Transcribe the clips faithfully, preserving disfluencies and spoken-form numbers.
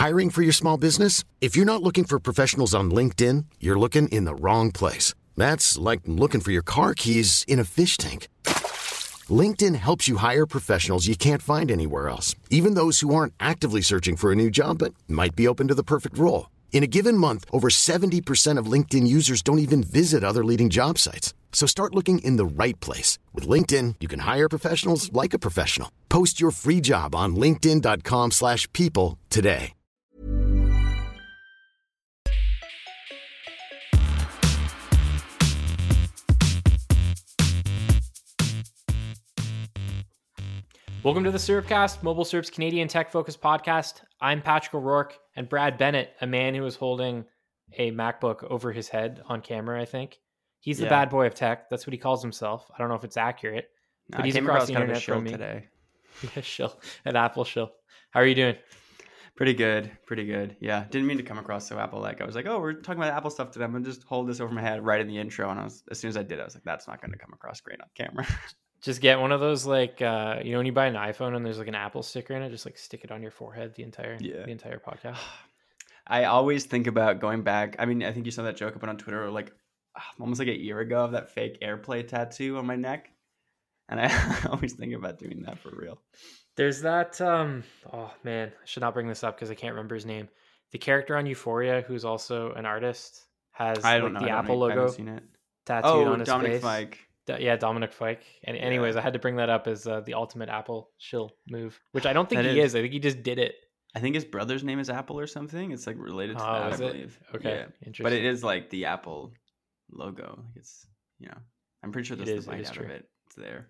Hiring for your small business? If you're not looking for professionals on LinkedIn, you're looking in the wrong place. That's like looking for your car keys in a fish tank. LinkedIn helps you hire professionals you can't find anywhere else, even those who aren't actively searching for a new job but might be open to the perfect role. In a given month, over seventy percent of LinkedIn users don't even visit other leading job sites. So start looking in the right place. With LinkedIn, you can hire professionals like a professional. Post your free job on linkedin.com slash people today. Welcome to the Syrupcast, Mobile Syrup's Canadian tech-focused podcast. I'm Patrick O'Rourke, and Brad Bennett, a man who was holding a MacBook over his head on camera, I think. He's the Yeah. bad boy of tech. That's what he calls himself. I don't know if it's accurate, No, but I he's came across across the kind of a internet shill from me. today. Yeah, shill. An Apple shill. How are you doing? Pretty good, pretty good. Yeah, didn't mean to come across so Apple-like. I was like, oh, we're talking about Apple stuff today. I'm gonna just hold this over my head right in the intro. And I was, as soon as I did, I was like, that's not gonna come across great on camera. Just get one of those, like, uh, you know, when you buy an iPhone and there's like an Apple sticker in it, just like stick it on your forehead the entire, Yeah. the entire podcast. I always think about going back. I mean, I think you saw that joke I put on Twitter like almost like a year ago of that fake AirPlay tattoo on my neck. And I always think about doing that for real. There's that, um, oh man, I should not bring this up because I can't remember his name. The character on Euphoria, who's also an artist, has I don't like know. the I don't Apple know. I logo haven't seen it. tattooed Oh, on his Dominic face. Fike. D- yeah, Dominic Fike. And Yeah. anyways, I had to bring that up as uh, the ultimate Apple shill move, which I don't think That he is. is. I think he just did it. I think his brother's name is Apple or something. It's like related to Oh, that, is I it? believe. Okay, Yeah. interesting. But it is like the Apple logo. Like it's, you know, I'm pretty sure It that's is, the it bite is out true. of it. It's there.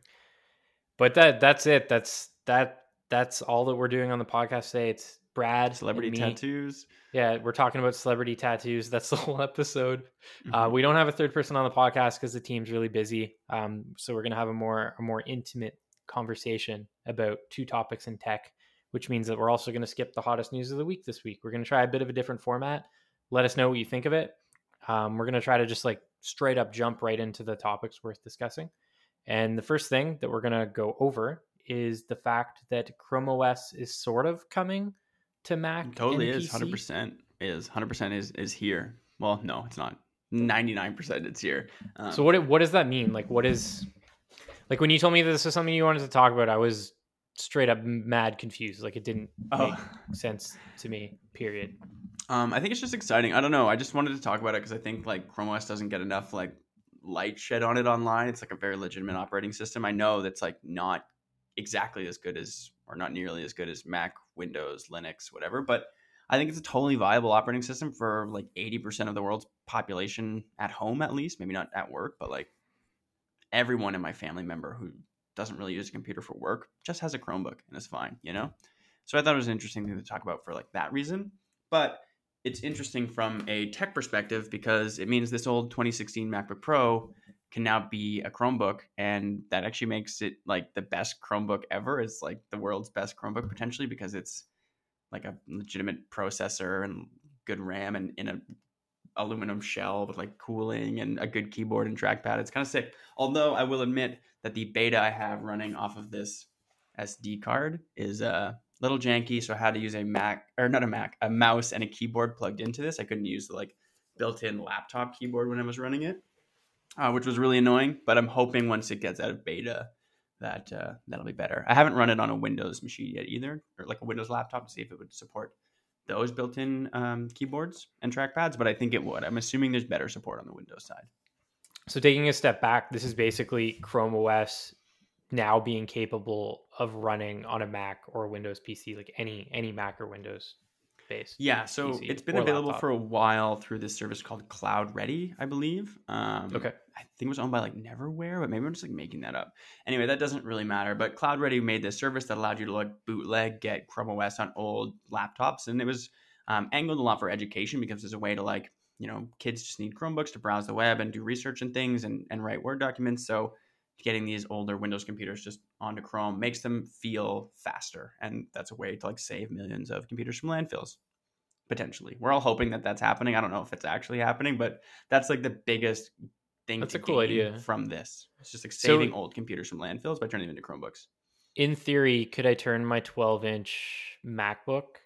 But that that's it. That's that that's all that we're doing on the podcast today. It's Brad, Celebrity and me. tattoos. Yeah, we're talking about celebrity tattoos. That's the whole episode. Uh, Mhm. we don't have a third person on the podcast because the team's really busy. Um, so we're gonna have a more a more intimate conversation about two topics in tech, which means that we're also gonna skip the hottest news of the week this week. We're gonna try a bit of a different format. Let us know what you think of it. Um, we're gonna try to just like straight up jump right into the topics worth discussing. And the first thing that we're gonna go over is the fact that Chrome O S is sort of coming to Mac. It totally and is. P C. one hundred percent is. one hundred percent is is here. Well, no, it's not. ninety-nine percent it's here. Um, So what what does that mean? Like, what is like when you told me that this is something you wanted to talk about? I was straight up mad confused. Like, it didn't Oh. make sense to me. Period. Um, I think it's just exciting. I don't know. I just wanted to talk about it because I think like Chrome O S doesn't get enough like light shed on it online. It's like a very legitimate operating system. I know that's like not exactly as good as, or not nearly as good as Mac, Windows, Linux, whatever. But I think it's a totally viable operating system for like eighty percent of the world's population at home, at least. Maybe not at work, but like everyone in my family member who doesn't really use a computer for work just has a Chromebook and it's fine, you know? So I thought it was an interesting thing to talk about for like that reason. But it's interesting from a tech perspective because it means this old twenty sixteen MacBook Pro can now be a Chromebook, and that actually makes it like the best Chromebook ever. It's like the world's best Chromebook potentially because it's like a legitimate processor and good RAM and in a aluminum shell with like cooling and a good keyboard and trackpad. It's kind of sick. Although I will admit that the beta I have running off of this S D card is a little janky. So I had to use a Mac, or not a Mac, a mouse and a keyboard plugged into this. I couldn't use the like built-in laptop keyboard when I was running it, uh, which was really annoying. But I'm hoping once it gets out of beta that uh, that'll be better. I haven't run it on a Windows machine yet either, or like a Windows laptop to see if it would support those built-in um, keyboards and trackpads, but I think it would. I'm assuming there's better support on the Windows side. So taking a step back, this is basically Chrome O S now being capable of running on a Mac or a Windows P C, like any any Mac or Windows based. Yeah, so P C it's been or available laptop. for a while through this service called Cloud Ready, I believe. Um, Okay. I think it was owned by like Neverware, but maybe I'm just like making that up. Anyway, that doesn't really matter. But Cloud Ready made this service that allowed you to like bootleg, get Chrome O S on old laptops, and it was um, angled a lot for education because there's a way to like, you know, kids just need Chromebooks to browse the web and do research and things and, and write Word documents. So getting these older Windows computers just onto Chrome makes them feel faster, and that's a way to like save millions of computers from landfills. Potentially, we're all hoping that that's happening. I don't know if it's actually happening, but that's like the biggest thing That's to a cool gain idea. from this. It's just like So- saving old computers from landfills by turning them into Chromebooks. In theory, could I turn my twelve inch MacBook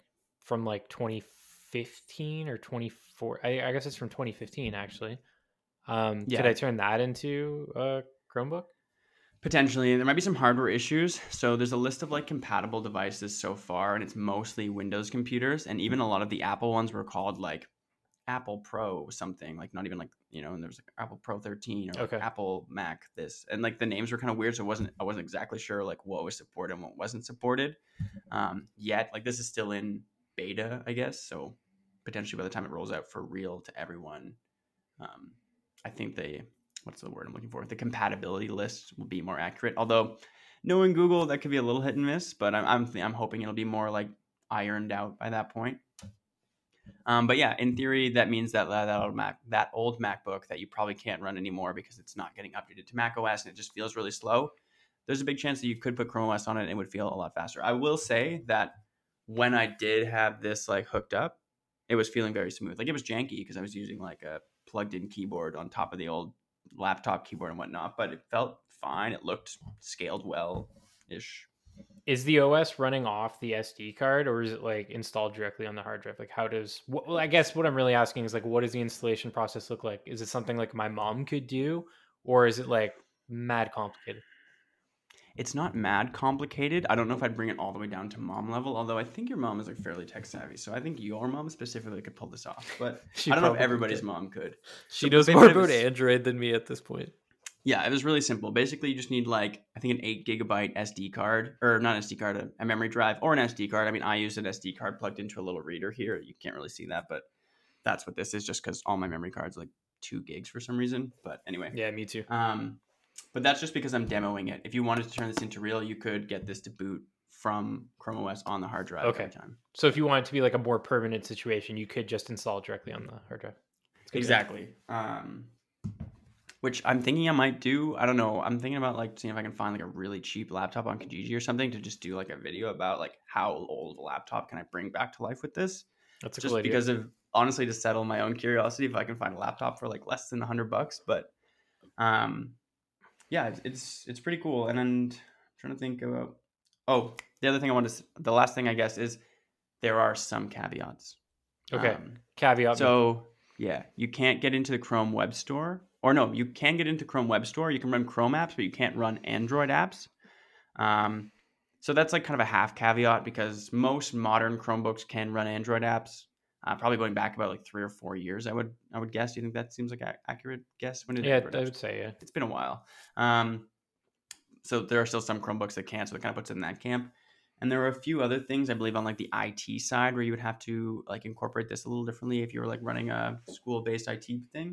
from like twenty fifteen or twenty-four. I, I guess it's from twenty fifteen actually. Um, Yeah. could I turn that into a Chromebook? Potentially. There might be some hardware issues. So there's a list of like compatible devices so far, and it's mostly Windows computers. And even a lot of the Apple ones were called like Apple Pro something, like not even like, you know, and there was like Apple Pro thirteen or like Okay. Apple Mac this. And like the names were kind of weird. So it wasn't, I wasn't exactly sure like what was supported and what wasn't supported um, yet. Like this is still in beta, I guess. So potentially by the time it rolls out for real to everyone, um, I think they, what's the word I'm looking for? The compatibility list will be more accurate. Although knowing Google, that could be a little hit and miss, but I'm I'm, I'm hoping it'll be more like ironed out by that point. Um, but yeah, in theory, that means that that old Mac, that old MacBook that you probably can't run anymore because it's not getting updated to Mac O S and it just feels really slow. There's a big chance that you could put Chrome O S on it and it would feel a lot faster. I will say that when I did have this like hooked up, it was feeling very smooth. Like it was janky because I was using like a plugged in keyboard on top of the old laptop keyboard and whatnot, but it felt fine. It looked scaled well ish. Is the O S running off the S D card, or is it like installed directly on the hard drive? Like, how does? Well, I guess what I'm really asking is like, what does the installation process look like? Is it something like my mom could do, or is it like mad complicated? It's not mad complicated. I don't know if I'd bring it all the way down to mom level, although I think your mom is like fairly tech savvy. So I think your mom specifically could pull this off. But She I don't know if probably everybody's could. mom could. She So knows ba- more but it about was- Android than me at this point. Yeah, it was really simple. Basically, you just need like, I think an eight gigabyte S D card, or not S D card, a, a memory drive, or an S D card. I mean, I use an S D card plugged into a little reader here. You can't really see that, but that's what this is, just because all my memory cards are like two gigs for some reason. But anyway. Yeah, me too. Um, but that's just because I'm demoing it. If you wanted to turn this into real, you could get this to boot from Chrome O S on the hard drive Okay. every time. So if you want it to be like a more permanent situation, you could just install it directly on the hard drive. Exactly. Um, which I'm thinking I might do. I don't know. I'm thinking about like seeing if I can find like a really cheap laptop on Kijiji or something to just do like a video about like how old a laptop can I bring back to life with this. That's a Just cool idea. because of honestly to settle my own curiosity if I can find a laptop for like less than a hundred bucks. But um, yeah, it's, it's it's pretty cool. And then I'm trying to think about. Oh, the other thing I want to. The last thing I guess is there are some caveats. Okay. Um, Caveat. so yeah, you can't get into the Chrome Web Store. Or no, you can get into Chrome Web Store. You can run Chrome apps, but you can't run Android apps. Um, so that's like kind of a half caveat because most modern Chromebooks can run Android apps. Uh, probably going back about like three or four years, I would I would guess. Do you think that seems like an accurate guess? When did yeah, Android I apps- would say yeah. It's been a while. Um, so there are still some Chromebooks that can, so it kind of puts it in that camp. And there are a few other things, I believe, on like the I T side where you would have to like incorporate this a little differently if you were like running a school-based I T thing.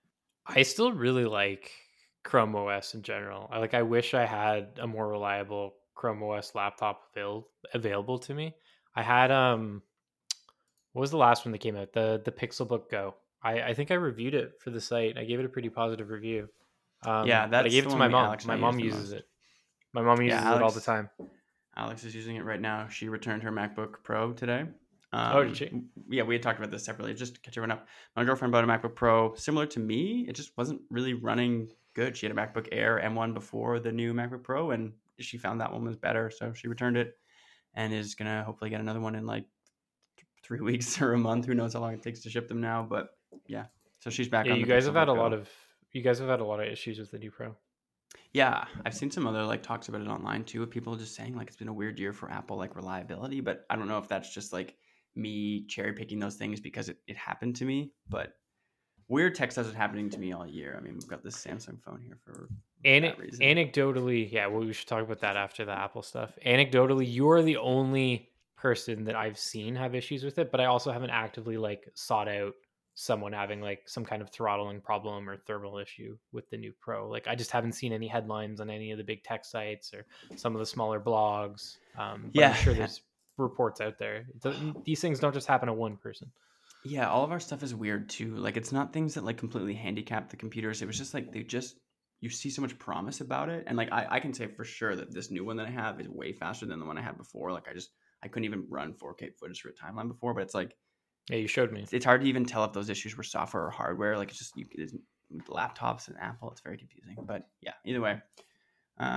I still really like Chrome O S in general. I like. I wish I had a more reliable Chrome O S laptop avail- available to me. I had um, what was the last one that came out? The the Pixelbook Go. I, I think I reviewed it for the site. I gave it a pretty positive review. Um, Yeah, but I that's gave the it to one my we- mom. Alex and My I mom use the uses most. it. My mom uses Yeah, it all the Alex- time. Alex is using it right now. She returned her MacBook Pro today. Um, Oh, did she? Yeah, we had talked about this separately. Just to catch everyone up. My girlfriend bought a MacBook Pro similar to me. It just wasn't really running good. She had a MacBook Air M one before the new MacBook Pro, and she found that one was better. So she returned it and is going to hopefully get another one in like th- three weeks or a month. Who knows how long it takes to ship them now. But yeah, so she's back Yeah, on you the guys have had a Pixelbook lot Go. of you guys have had a lot of issues with the new Pro. Yeah, I've seen some other like talks about it online too, of people just saying like it's been a weird year for Apple like reliability, but I don't know if that's just like me cherry picking those things because it, it happened to me. But weird tech stuff is happening to me all year. I mean, we've got this Samsung phone here for An- that reason. anecdotally, yeah, well, we should talk about that after the Apple stuff. Anecdotally, you're the only person that I've seen have issues with it, but I also haven't actively like sought out someone having like some kind of throttling problem or thermal issue with the new Pro. Like I just haven't seen any headlines on any of the big tech sites or some of the smaller blogs. Um, but Yeah. I'm sure there's reports out there. It doesn't- these things don't just happen to one person. Yeah, all of our stuff is weird too. Like it's not things that like completely handicap the computers. It was just like they just you see so much promise about it. And like I, I can say for sure that this new one that I have is way faster than the one I had before. Like I just I couldn't even run four K footage through a timeline before, but it's like Yeah, you showed me. it's hard to even tell if those issues were software or hardware. Like it's just you, it's laptops and Apple. It's very confusing. But yeah, either way, um,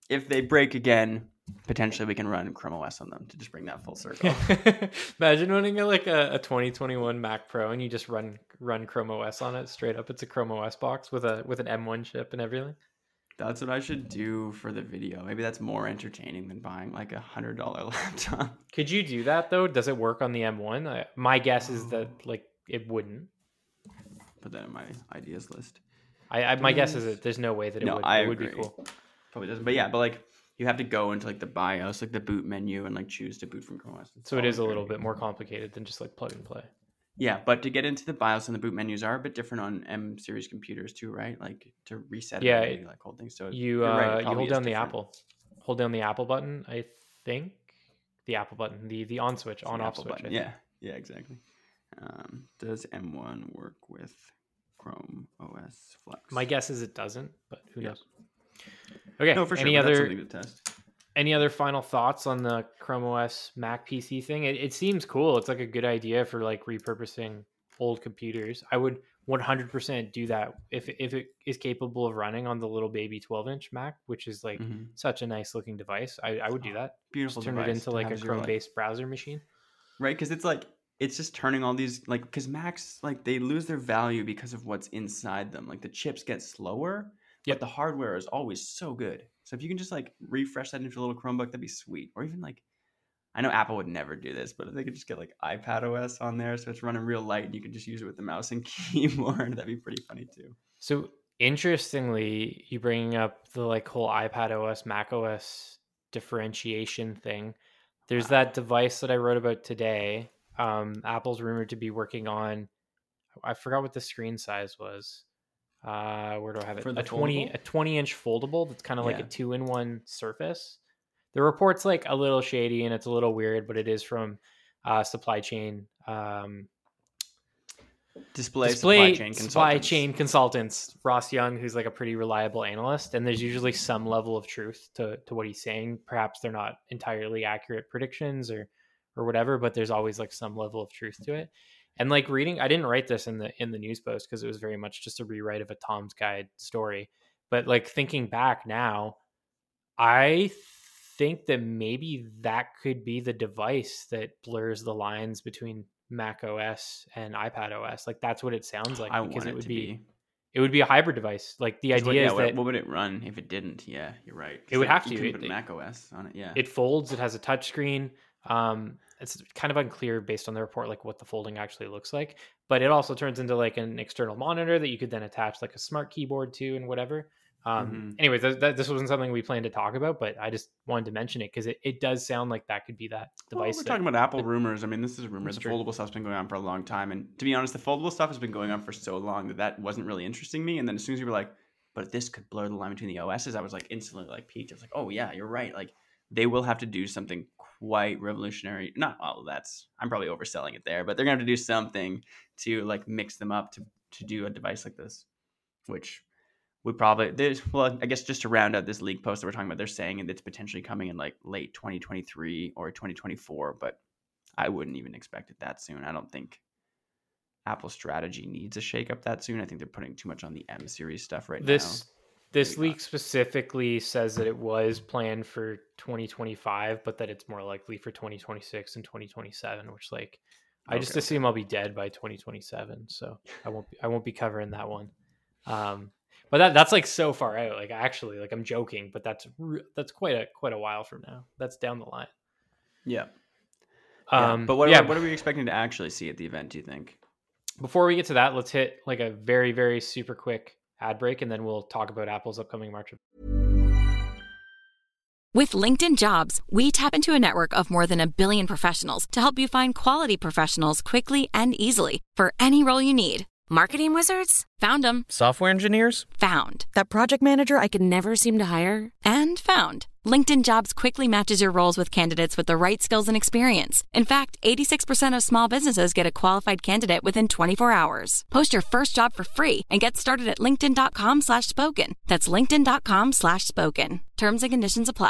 if they break again, potentially we can run Chrome O S on them to just bring that full circle. Imagine running a, like a, a twenty twenty-one Mac Pro and you just run run Chrome O S on it straight up. It's a Chrome O S box with a with an M one chip and everything. That's what I should do for the video. Maybe that's more entertaining than buying like a hundred dollar laptop. Could you do that though? Does it work on the M one? I, my guess is that like it wouldn't. Put that in my ideas list. I, I my guess is that there's no way that it No, would. I it would agree. be cool. Probably doesn't. But yeah, but like you have to go into like the BIOS, like the boot menu, and like choose to boot from Chrome O S. It's So it is a always little very- bit more complicated than just like plug and play. Yeah, but to get into the BIOS and the boot menus are a bit different on M series computers too, right? Like to reset it, Yeah, and it- like whole thing. So You you're right, it uh you probably hold is down the different. Apple, hold down the Apple button. I think the Apple button, the the on switch, It's the on off Apple switch. button. I Yeah, yeah, exactly. Um, does M one work with Chrome O S Flex? My guess is it doesn't, but who Yeah. knows? Okay. no, for sure. Any but that's other something to test. any other final thoughts on the Chrome O S Mac P C thing? It, it seems cool. It's like a good idea for like repurposing old computers. I would one hundred percent do that if if it is capable of running on the little baby twelve inch Mac, which is like Mhm. such a nice looking device. I, I would do that. Beautiful Just turn it device into to like a have as your, Chrome based browser machine. right? Because it's like it's just turning all these like because Macs like they lose their value because of what's inside them. Like the chips get slower, Yep. but the hardware is always so good. So if you can just like refresh that into a little Chromebook, that'd be sweet. Or even like I know Apple would never do this, but if they could just get like iPad O S on there, so it's running real light, and you can just use it with the mouse and keyboard. That'd be pretty funny too. So interestingly, you bringing up the like whole iPad O S, Mac O S differentiation thing. There's that device that I wrote about today. Um, Apple's rumored to be working on. I forgot what the screen size was. Uh, where do I have it? For the A twenty foldable? a twenty inch foldable. That's kind of like Yeah. a two in one Surface. The report's like a little shady and it's a little weird, but it is from uh, supply chain. Um, Display, display supply chain supply consultants. chain consultants, Ross Young, who's like a pretty reliable analyst, and there's usually some level of truth to to what he's saying. Perhaps they're not entirely accurate predictions or or whatever, but there's always like some level of truth to it. And like reading, I didn't write this in the in the news post because it was very much just a rewrite of a Tom's Guide story. But like thinking back now, I think that maybe that could be the device that blurs the lines between Mac O S and iPad O S. Like that's what it sounds like I because want it it would to be, be. it would be a hybrid device. Like the 'Cause idea what, yeah, is what, that what would it run if it didn't? Yeah, you're right. 'Cause It would they- have you to. couldn't It- put it- Mac O S on it. Yeah. it folds, it has a touch screen. Um, it's kind of unclear based on the report, like what the folding actually looks like, but it also turns into like an external monitor that you could then attach like a smart keyboard to and whatever. Um, Mhm. anyways, th- that, this wasn't something we planned to talk about, but I just wanted to mention it because it, it does sound like that could be that Well, device. we're that- talking about Apple that- rumors. I mean, this is a rumor. That's The true. foldable stuff's been going on for a long time, and to be honest, the foldable stuff has been going on for so long that that wasn't really interesting me. And then as soon as you were like, "But this could blur the line between the O Ss," I was like instantly like peaked. I was like, "Oh yeah, you're right." Like they will have to do something quite revolutionary. Not all of that's I'm probably overselling it there, but they're gonna have to do something to like mix them up to to do a device like this, which we probably there's well I guess just to round out this leak post that we're talking about, they're saying it's potentially coming in like late twenty twenty-three or twenty twenty-four, but I wouldn't even expect it that soon. I don't think Apple's strategy needs a shakeup that soon. I think they're putting too much on the M series stuff right this now. this we got? leak specifically says that it was planned for twenty twenty-five, but that it's more likely for twenty twenty-six and twenty twenty-seven, which like I just Okay, assume I'll be dead by twenty twenty-seven, so I won't be, I won't be covering that one. Um, but that that's like so far out. Like actually, like I'm joking, but that's re- that's quite a quite a while from now. That's down the line. Yeah. Yeah. Um, But what, yeah, are, what are we expecting to actually see at the event, do you think? before we get to that, let's hit like a very very super quick ad break, and then we'll talk about Apple's upcoming March. With LinkedIn Jobs, we tap into a network of more than a billion professionals to help you find quality professionals quickly and easily for any role you need. Marketing wizards? Found them. Software engineers? Found. That project manager I could never seem to hire? And found. LinkedIn Jobs quickly matches your roles with candidates with the right skills and experience. In fact, eighty-six percent of small businesses get a qualified candidate within twenty-four hours. Post your first job for free and get started at linkedin.com slash spoken. That's linkedin.com slash spoken. Terms and conditions apply.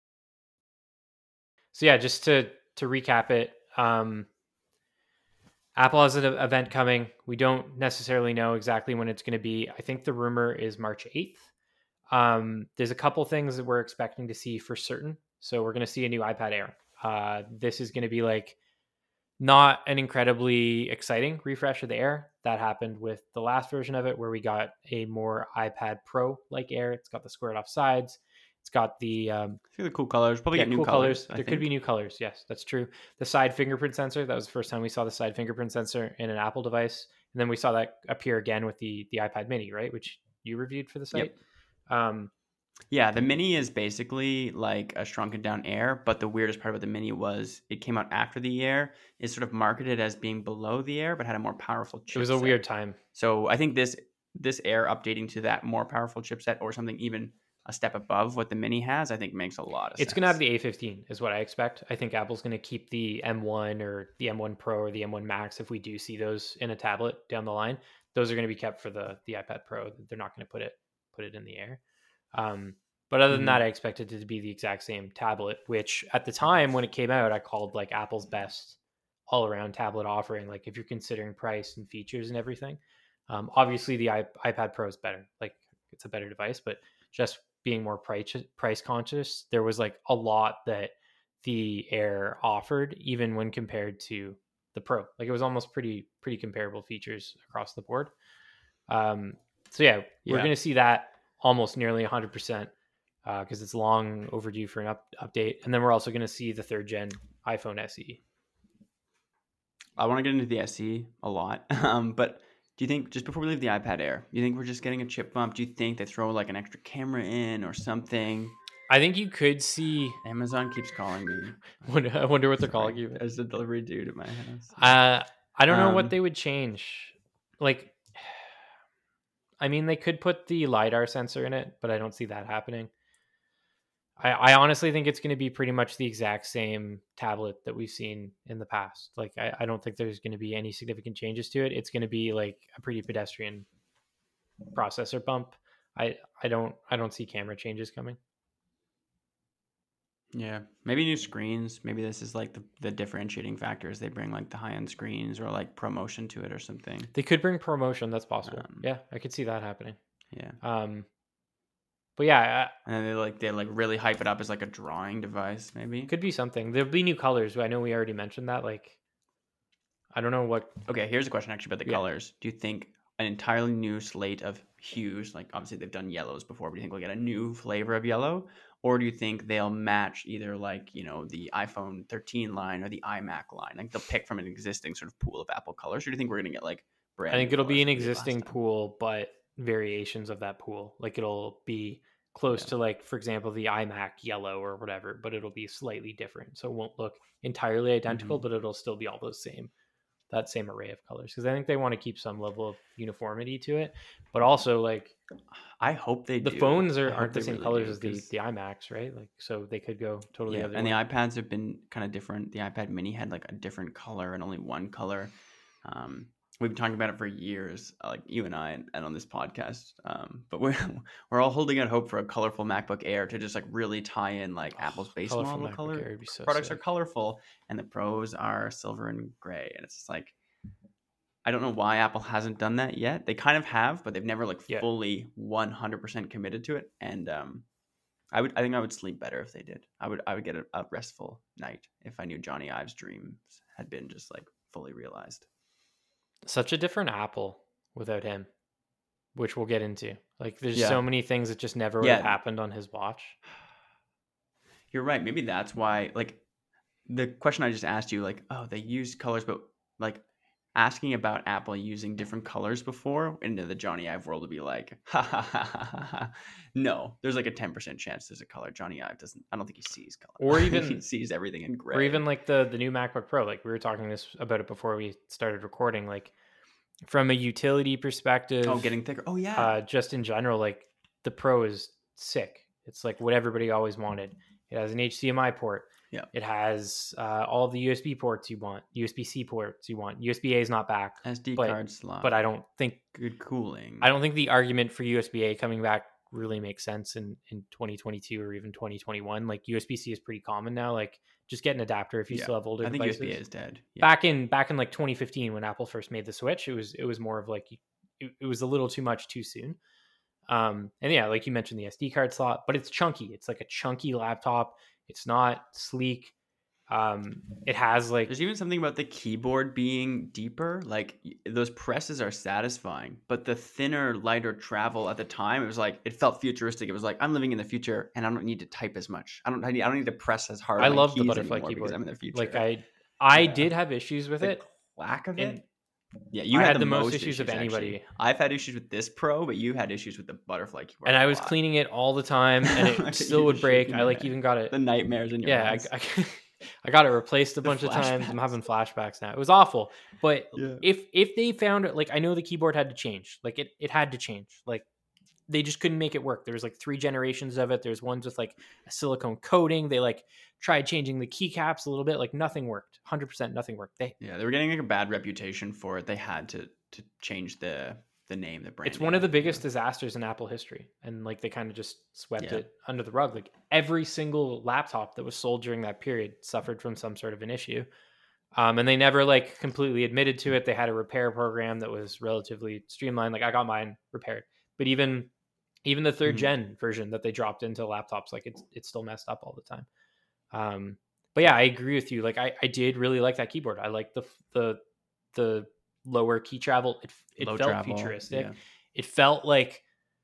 So yeah, just to to recap it, um, Apple has an event coming. We don't necessarily know exactly when it's going to be. I think the rumor is March eighth. Um, there's a couple things that we're expecting to see for certain. So we're going to see a new iPad Air. Uh, this is going to be like not an incredibly exciting refresh of the Air. That happened with the last version of it, where we got a more iPad Pro like Air. It's got the squared off sides. It's got the um, I think the cool colors. Probably yeah, get new cool colors. colors. There could be new colors. Yes, that's true. The side fingerprint sensor. That was the first time we saw the side fingerprint sensor in an Apple device, and then we saw that appear again with the the iPad Mini, right? Which you reviewed for the site. Yep. Um, Yeah, the Mini is basically like a shrunken down Air, but the weirdest part about the Mini was it came out after the Air. It's sort of marketed as being below the Air, but had a more powerful chipset. It was a weird time. So I think this this Air updating to that more powerful chipset, or something even a step above what the Mini has, I think makes a lot of sense. It's going to have the A fifteen is what I expect. I think Apple's going to keep the M one or the M one Pro or the M one Max if we do see those in a tablet down the line. Those are going to be kept for the the iPad Pro. They're not going to put it put it in the Air. Um, but other than Mhm. that, I expected it to be the exact same tablet, which at the time when it came out, I called like Apple's best all around tablet offering. Like if you're considering price and features and everything, um, obviously the I- iPad Pro is better. Like it's a better device, but just being more price price conscious, there was like a lot that the Air offered, even when compared to the Pro. Like it was almost pretty pretty comparable features across the board. Um, so yeah, we're Yeah. going to see that almost nearly one hundred percent because uh, it's long overdue for an up, update. And then we're also going to see the third gen iPhone S E. I want to get into the S E a lot, um, but do you think, just before we leave the iPad Air, do you think we're just getting a chip bump? Do you think they throw like an extra camera in or something? I think you could see. Amazon keeps calling me. I wonder, I wonder what they're calling you. As a delivery dude at my house. Uh, I don't know Um, what they would change. Like, I mean, they could put the LiDAR sensor in it, but I don't see that happening. I, I honestly think it's going to be pretty much the exact same tablet that we've seen in the past. Like, I, I don't think there's going to be any significant changes to it. It's going to be like a pretty pedestrian processor bump. I, I don't I don't see camera changes coming. Yeah, maybe new screens. Maybe this is like the, the differentiating factors. They bring like the high end screens or like ProMotion to it or something. They could bring ProMotion. That's possible. Um, yeah, I could see that happening. Yeah, Um, but yeah, and then they like they like really hype it up as like a drawing device. Maybe. it could be something. There'll be new colors. I know we already mentioned that. Like, I don't know what. Okay, here's a question actually about the Yeah. colors. Do you think an entirely new slate of hues, like obviously they've done yellows before, but do you think we'll get a new flavor of yellow? Or do you think they'll match either like, you know, the iPhone thirteen line or the iMac line? Like they'll pick from an existing sort of pool of Apple colors? Or do you think we're going to get like brand I think new it'll be colors an like we did last existing time? pool, but variations of that pool. Like it'll be close Yeah. to like, for example, the iMac yellow or whatever, but it'll be slightly different. So it won't look entirely identical, Mhm. but it'll still be all those same, that same array of colors. Because I think they want to keep some level of uniformity to it, but also like I hope they the do. phones I are, hope aren't the they same really colors do, as the 'cause- the iMacs, right? Like so they could go totally Yeah, other and way. the iPads have been kind of different. The iPad Mini had like a different color and only one color. Um, we've been talking about it for years, uh, like you and I, and, and on this podcast. Um, but we're we're all holding out hope for a colorful MacBook Air to just like really tie in like Apple's base colorful model MacBook color. Air would be so Products sick. are colorful, and the Pros are silver and gray, and it's just like I don't know why Apple hasn't done that yet. They kind of have, but they've never like Yeah. fully one hundred percent committed to it. And um, I would, I think I would sleep better if they did. I would, I would get a, a restful night if I knew Johnny Ive's dreams had been just like fully realized. Such a different Apple without him, which we'll get into. Like there's Yeah. so many things that just never would Yeah. have happened on his watch. You're right. Maybe that's why. Like the question I just asked you, like, oh, they used colors, but like asking about Apple using different colors before into the Johnny Ive world would be like, ha ha ha ha ha. ha. No, there's like a ten percent chance there's a color. Johnny Ive doesn't. I don't think he sees color, Or he even- sees everything in gray. Or even like the the new MacBook Pro. Like we were talking this about it before we started recording. Like from a utility perspective, oh, getting thicker. Oh yeah. uh, just in general, like the Pro is sick. It's like what everybody always wanted. It has an H D M I port. Yeah. It has uh, all the U S B ports you want, U S B C ports you want. U S B A is not back, S D but- card slot. but I don't think good cooling. I don't think the argument for U S B A coming back really make sense in, in twenty twenty-two or even twenty twenty-one. Like U S B C is pretty common now. Like just get an adapter if you Yeah. still have older I think devices. U S B A is dead. Yeah. Back in back in like twenty fifteen when Apple first made the switch, it was it was more of like it, it was a little too much too soon. Um, and yeah, like you mentioned the S D card slot, but it's chunky. It's like a chunky laptop. It's not sleek. Um, it has like There's even something about the keyboard being deeper. Like y- those presses are satisfying, but the thinner, lighter travel at the time, it was like it felt futuristic. It was like I'm living in the future and I don't need to type as much. I don't. I, need, I don't need to press as hard. I on love the keys butterfly anymore keyboard. because I'm in the future. Like I I Yeah. did have issues with the it. clack of and it. Yeah, you I had, had the, the most most issues of actually. anybody. I've had issues with this Pro, but you had issues with the butterfly keyboard. and a I was lot. cleaning it all the time and it You're still would just break. shaking I your like head. even got it. the nightmares in your Yeah, house. I, I, I got it replaced a The bunch of times. I'm flashbacks. having flashbacks now. It was awful. But Yeah. if if they found it, like I know the keyboard had to change. Like it it had to change. Like they just couldn't make it work. There was like three generations of it. There's ones with like a silicone coating. They like tried changing the keycaps a little bit. Like nothing worked. one hundred percent nothing worked. They Yeah, they were getting like a bad reputation for it. They had to to change the the name, the brand. It's one of the biggest disasters in Apple history. And like they kind of just swept Yeah. it under the rug. Like every single laptop that was sold during that period suffered from some sort of an issue. Um, and they never like completely admitted to it. They had a repair program that was relatively streamlined. Like I got mine repaired, but even, even the third Mhm. gen version that they dropped into laptops, like it's, it's still messed up all the time. Um, but yeah, I agree with you. Like I, I did really like that keyboard. I like the, the, the lower key travel. It, it Low felt travel, futuristic. yeah. It felt like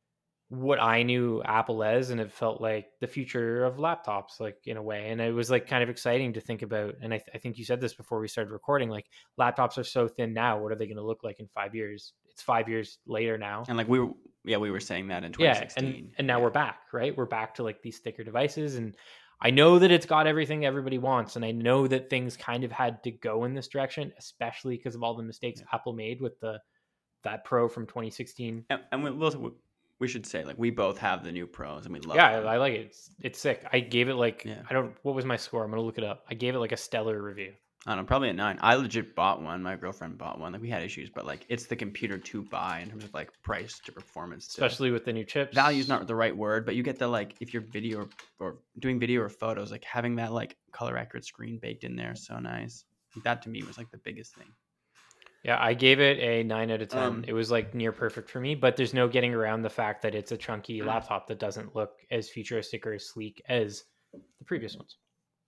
what I knew Apple as, and it felt like the future of laptops, like in a way. And it was like kind of exciting to think about. And I, th- I think you said this before we started recording, like laptops are so thin now. What are they going to look like in five years? It's five years later now. And like we were, yeah, we were saying that in Yeah. twenty sixteen. And, and now yeah. we're back, right? We're back to like these thicker devices. And I know that it's got everything everybody wants. And I know that things kind of had to go in this direction, especially because of all the mistakes Yeah. Apple made with the, that Pro from twenty sixteen. And, and we, we'll, we should say like we both have the new Pros and we love. Yeah, I, them. I like it. It's, it's sick. I gave it like, Yeah. I don't, what was my score? I'm going to look it up. I gave it like a stellar review. I don't know, probably a nine. I legit bought one. My girlfriend bought one. Like we had issues, but like it's the computer to buy in terms of like price to performance. To, Especially with the new chips. value is not the right word, but you get the like if you're video or, or doing video or photos, like having that like color accurate screen baked in there is so nice. That to me was like the biggest thing. Yeah, I gave it a nine out of ten. Um, it was like near perfect for me, but there's no getting around the fact that it's a chunky laptop that doesn't look as futuristic or as sleek as the previous ones.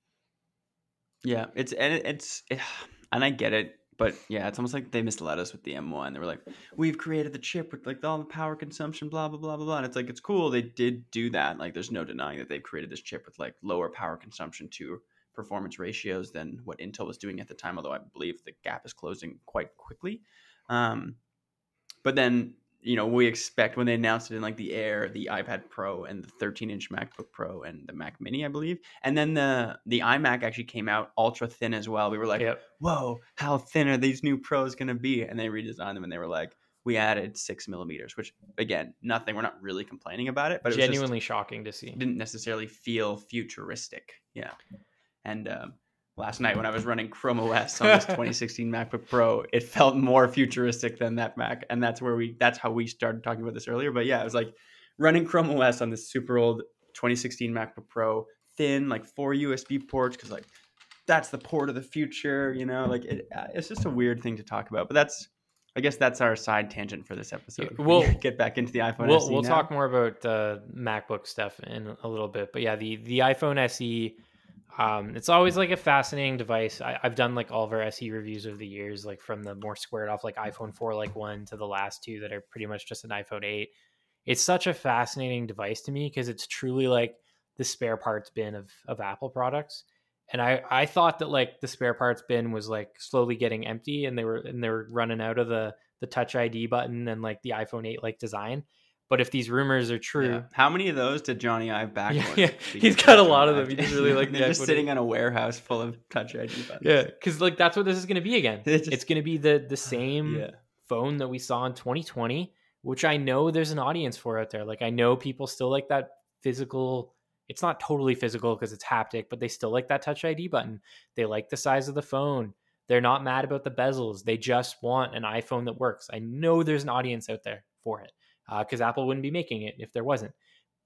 Yeah, it's and it, it's it, and I get it, but yeah, it's almost like they misled us with the M one. They were like, "We've created the chip with like all the power consumption, blah blah blah blah blah." And it's like it's cool, they did do that. Like, there's no denying that they've created this chip with like lower power consumption to performance ratios than what Intel was doing at the time. Although I believe the gap is closing quite quickly. Um, but then you know we expect when they announced it in like the Air, the iPad Pro, and the thirteen inch MacBook Pro, and the Mac Mini, I believe, and then the the iMac actually came out ultra thin as well. We were like, Yep. whoa, how thin are these new Pros going to be? And they redesigned them and they were like, we added six millimeters, which again, nothing. We're not really complaining about it, but it was Genuinely shocking to see. just, didn't necessarily feel futuristic. Yeah. And um, last night when I was running Chrome O S on this twenty sixteen MacBook Pro, it felt more futuristic than that Mac. And that's where we, that's how we started talking about this earlier. But yeah, it was like running Chrome O S on this super old twenty sixteen MacBook Pro, thin, like four U S B ports. Cause like, that's the port of the future, you know, like it, it's just a weird thing to talk about, but that's, I guess that's our side tangent for this episode. Yeah, we'll- get back into the iPhone We'll, S E we'll now. talk more about uh, MacBook stuff in a little bit, but yeah, the, the iPhone S E, um, it's always like a fascinating device. I, I've done like all of our S E reviews over the years, like from the more squared off, like iPhone four, like one to the last two that are pretty much just an iPhone eight. It's such a fascinating device to me because it's truly like the spare parts bin of, of Apple products. And I, I thought that like the spare parts bin was like slowly getting empty and they were, and they were running out of the, the Touch I D button and like the iPhone eight like design. But if these rumors are true, Yeah. How many of those did Johnny Ive back? Yeah, on? yeah. Because He's got a Touch lot of I D. them. He just really like the They're just iPhone sitting eight. on a warehouse full of Touch I D buttons. yeah, because like that's what this is going to be again. It's just- It's going to be the the same Yeah. phone that we saw in twenty twenty, which I know there's an audience for out there. Like I know people still like that physical. It's not totally physical because it's haptic, but they still like that Touch I D button. They like the size of the phone. They're not mad about the bezels. They just want an iPhone that works. I know there's an audience out there for it because uh, Apple wouldn't be making it if there wasn't.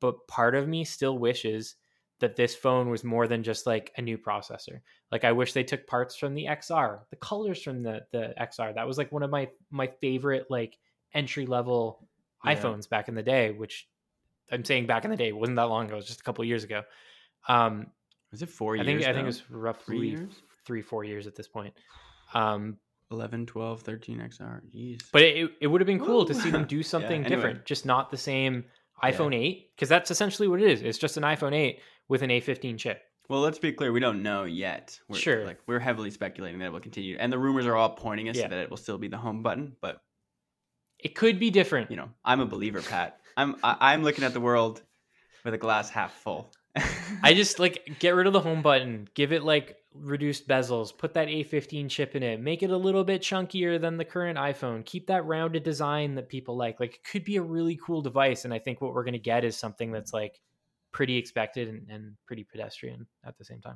but part of me still wishes that this phone was more than just like a new processor. Like I wish they took parts from the X R, the colors from the the X R. That was like one of my my favorite like entry level Yeah. iPhones back in the day, which I'm saying back in the day, it wasn't that long ago, it was just a couple of years ago. Um Was it four I years? think I though? think it was roughly Three years? three, four years at this point. Um eleven, twelve, thirteen X R. Jeez. But it, it would have been cool to Woo! see them do Yeah, something anyway. different, just not the same iPhone eight, because that's essentially what it is. It's just an iPhone eight with an A fifteen chip. Well, let's be clear. We don't know yet. We're, Sure. Like we're heavily speculating that it will continue, and the rumors are all pointing us Yeah. that it will still be the home button. But It could be different. you know, I'm a believer, Pat. I'm I, I'm looking at the world with a glass half full. I just like get rid of the home button, give it like reduced bezels, put that A fifteen chip in it, make it a little bit chunkier than the current iPhone, keep that rounded design that people like. Like it could be a really cool device. And I think what we're going to get is something that's like pretty expected and, and pretty pedestrian at the same time.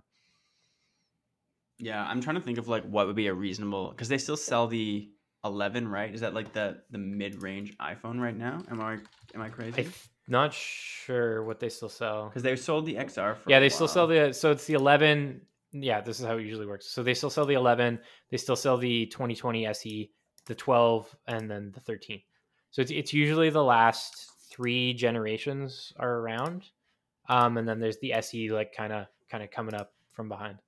Yeah, I'm trying to think of like what would be a reasonable, because they still sell the eleven, right? Is that like the the mid range iPhone right now? Am I am I crazy? I'm not sure what they still sell. Because they sold the X R for Yeah, a they still sell while. the, so it's the eleven. Yeah, this is how it usually works. So they still sell the eleven, they still sell the twenty twenty S E, the twelve, and then the thirteen. So it's it's usually the last three generations are around. Um, and then there's the S E like kind of kind of coming up from behind.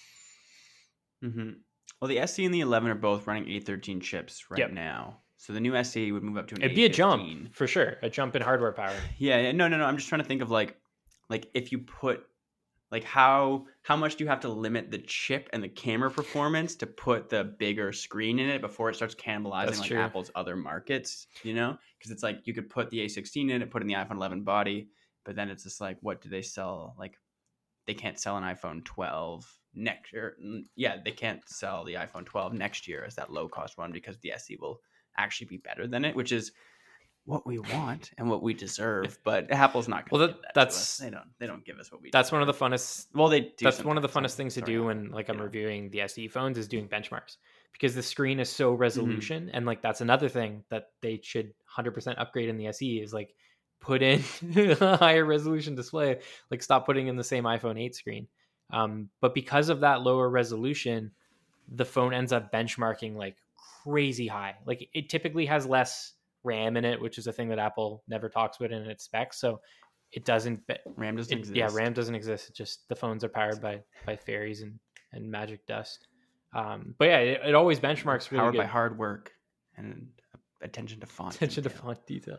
Mm-hmm. Well, the S E and the eleven are both running A thirteen chips right Yep. now. So the new S E would move up to an It'd be a A fifteen. jump for sure, a jump in hardware power. Yeah, yeah, no, no, no. I'm just trying to think of like, like if you put, like how how much do you have to limit the chip and the camera performance to put the bigger screen in it before it starts cannibalizing That's like true. Apple's other markets? You know, because it's like you could put the A sixteen in it, put in the iPhone eleven body, but then it's just like, what do they sell? Like, they can't sell an iPhone twelve next year. Yeah, they can't sell the iPhone twelve next year as that low cost one because the S E will actually be better than it, which is what we want and what we deserve. But Apple's not going to Well, give that- that that's- to us. They don't. They don't give us what we. That's one of the deserve. funnest Well, they. Do that's one of the sometimes. funnest things to Sorry, do Apple. when like I'm Yeah. reviewing the S E phones is doing benchmarks, because the screen is so resolution. Mm-hmm. And like that's another thing that they should one hundred percent upgrade in the S E is like put in a higher resolution display. Like stop putting in the same iPhone eight screen. Um, but because of that lower resolution, the phone ends up benchmarking like crazy high. Like it typically has less RAM in it, which is a thing that Apple never talks about in its specs. So it doesn't. Be- RAM doesn't it- exist. Yeah, RAM doesn't exist. It's just the phones are powered by by fairies and and magic dust. Um, but yeah, it, it always benchmarks really Powered good. by hard work and attention to font. Attention to detail. font detail.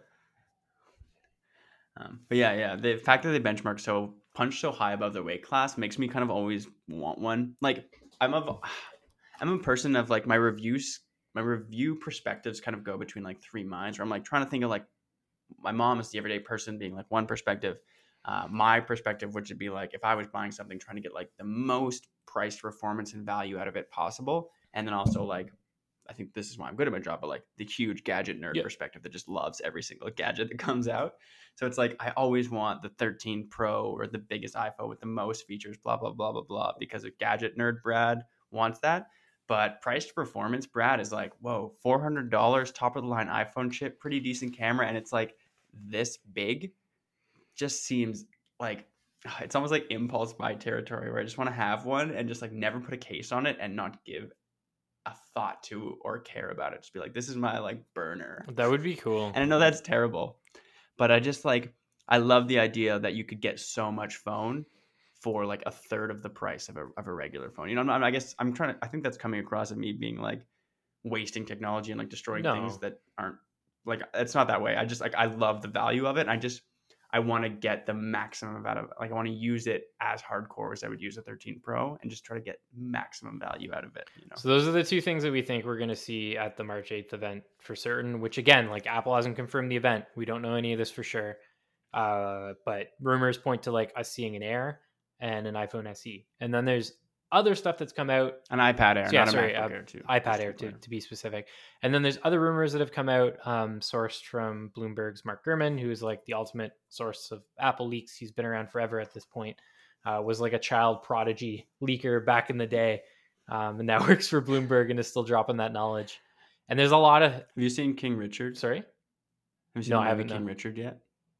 Um, but yeah, yeah, the fact that they benchmark so punch so high above their weight class makes me kind of always want one. Like I'm of, I'm a person of like my reviews, my review perspectives kind of go between like three minds. Where I'm like trying to think of like my mom is the everyday person being like one perspective. Uh, my perspective, which would be like if I was buying something, trying to get like the most price, performance, and value out of it possible, and then also like. I think this is why I'm good at my job, but like the huge gadget nerd Yeah. perspective that just loves every single gadget that comes out. So it's like I always want the thirteen Pro or the biggest iPhone with the most features, blah, blah, blah, blah, blah, because a gadget nerd Brad wants that. But price to performance, Brad is like, whoa, four hundred dollars, top of the line iPhone chip, pretty decent camera. And it's like this big just seems like it's almost like impulse buy territory where I just want to have one and just like never put a case on it and not give a thought to or care about it. Just be like, this is my like burner. That would be cool. And I know that's terrible, but I just like, I love the idea that you could get so much phone for like a third of the price of a, of a regular phone. You know, I'm, I guess I'm trying to, I think that's coming across as me being like wasting technology and like destroying No. things that aren't like, it's not that way. I just like, I love the value of it. And I just, I want to get the maximum out of it. Like I want to use it as hardcore as I would use a thirteen Pro and just try to get maximum value out of it. You know? So those are the two things that we think we're going to see at the March eighth event for certain, which again, like Apple hasn't confirmed the event. We don't know any of this for sure. Uh, but rumors point to like us seeing an Air and an iPhone S E. And then there's other stuff that's come out. An iPad Air, Yeah, not sorry, a MacBook uh, Air too. iPad Just Air be to, clear. to be specific. And then there's other rumors that have come out, um, sourced from Bloomberg's Mark Gurman, who is like the ultimate source of Apple leaks. He's been around forever at this point. Uh, was like a child prodigy leaker back in the day, um, and now works for Bloomberg and is still dropping that knowledge. And there's a lot of Have you seen King Richard? sorry, Have you seen No, the I movie haven't, King no. Richard yet?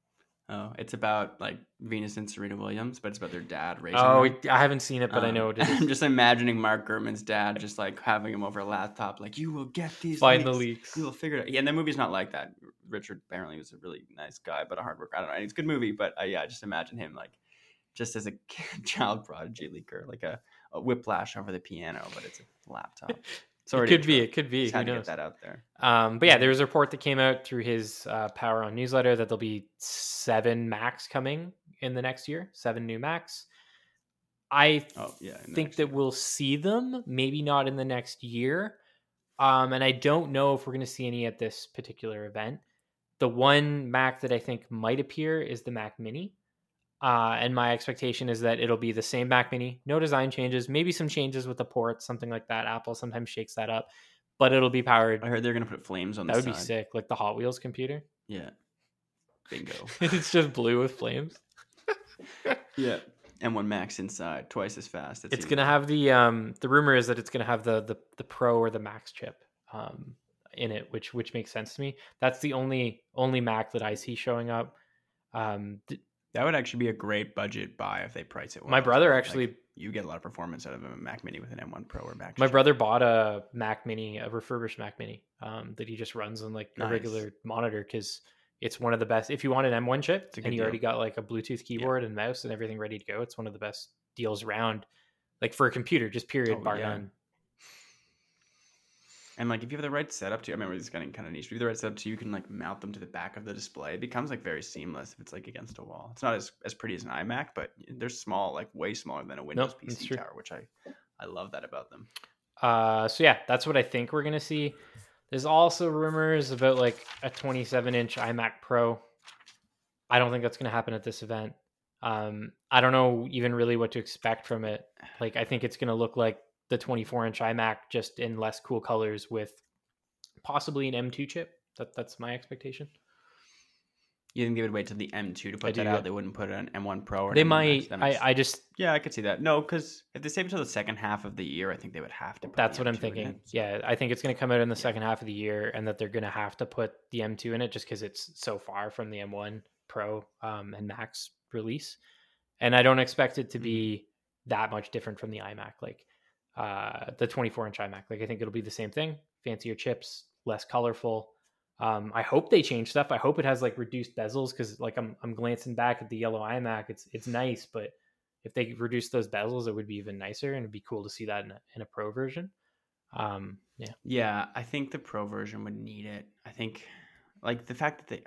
Oh, it's about like Venus and Serena Williams, but it's about their dad raising Oh, them. I haven't seen it, but um, I know it is. I'm just imagining Mark Gurman's dad just like having him over a laptop, like, you will get these Find leaks. the leaks. You will figure it out. Yeah, and the movie's not like that. Richard apparently was a really nice guy, but a hard worker. I don't know. It's a good movie, but uh, yeah, I just imagine him like just as a child prodigy leaker, like a, a whiplash over the piano, but it's a laptop. Sorry, it could be. It could be. Just had to get that out there. Um, but yeah, there was a report that came out through his uh, Power On newsletter that there'll be seven Macs coming in the next year. Seven new Macs. I th- oh, yeah, think that year. We'll see them. Maybe not in the next year. Um, and I don't know if we're going to see any at this particular event. The one Mac that I think might appear is the Mac Mini. Uh, and my expectation is that it'll be the same Mac Mini, no design changes, maybe some changes with the ports, something like that. Apple sometimes shakes that up, but it'll be powered. I heard they're going to put flames on the side. That would side. be sick, like the Hot Wheels computer. Yeah. Bingo. It's just blue with flames. Yeah. M one Max inside, twice as fast. It it's going to have the, um, the rumor is that it's going to have the, the, the Pro or the Max chip um, in it, which, which makes sense to me. That's the only, only Mac that I see showing up. Um, th- That would actually be a great budget buy if they price it well. My brother well. actually... Like, you get a lot of performance out of a Mac Mini with an M one Pro or Mac. My brother bought a Mac Mini, a refurbished Mac Mini um, that he just runs on like nice. a regular monitor because it's one of the best. If you want an M one chip and you deal. already got like a Bluetooth keyboard yeah. and mouse and everything ready to go, it's one of the best deals around. Like for a computer, just period, oh, bar yeah. none. And like if you have the right setup to, I remember this is getting kind of niche. But if you have the right setup to, you can like mount them to the back of the display. It becomes like very seamless if it's like against a wall. It's not as, as pretty as an iMac, but they're small, like way smaller than a Windows nope, P C tower, which I I love that about them. Uh, so yeah, that's what I think we're gonna see. There's also rumors about like a twenty-seven inch iMac Pro. I don't think that's gonna happen at this event. Um, I don't know even really what to expect from it. Like I think it's gonna look like the twenty-four inch iMac, just in less cool colors with possibly an M two chip. That that's my expectation. You think they would wait till the M two to put I that do, out? yeah. They wouldn't put an M one Pro or they an might. M one Max. I, I just yeah, I could see that. No, because if they save it until the second half of the year, I think they would have to. Put that's the what M I'm two in thinking. it, so. Yeah, I think it's going to come out in the yeah. second half of the year, and that they're going to have to put the M two in it just because it's so far from the M one Pro um, and Max release. And I don't expect it to be that much different from the iMac, like uh, the twenty-four inch iMac. Like I think it'll be the same thing, fancier chips, less colorful. Um, I hope they change stuff. I hope it has like reduced bezels because like I'm I'm glancing back at the yellow iMac. It's it's nice, but if they reduce those bezels, it would be even nicer, and it'd be cool to see that in a, in a Pro version. Um, yeah, yeah, I think the Pro version would need it. I think like the fact that they.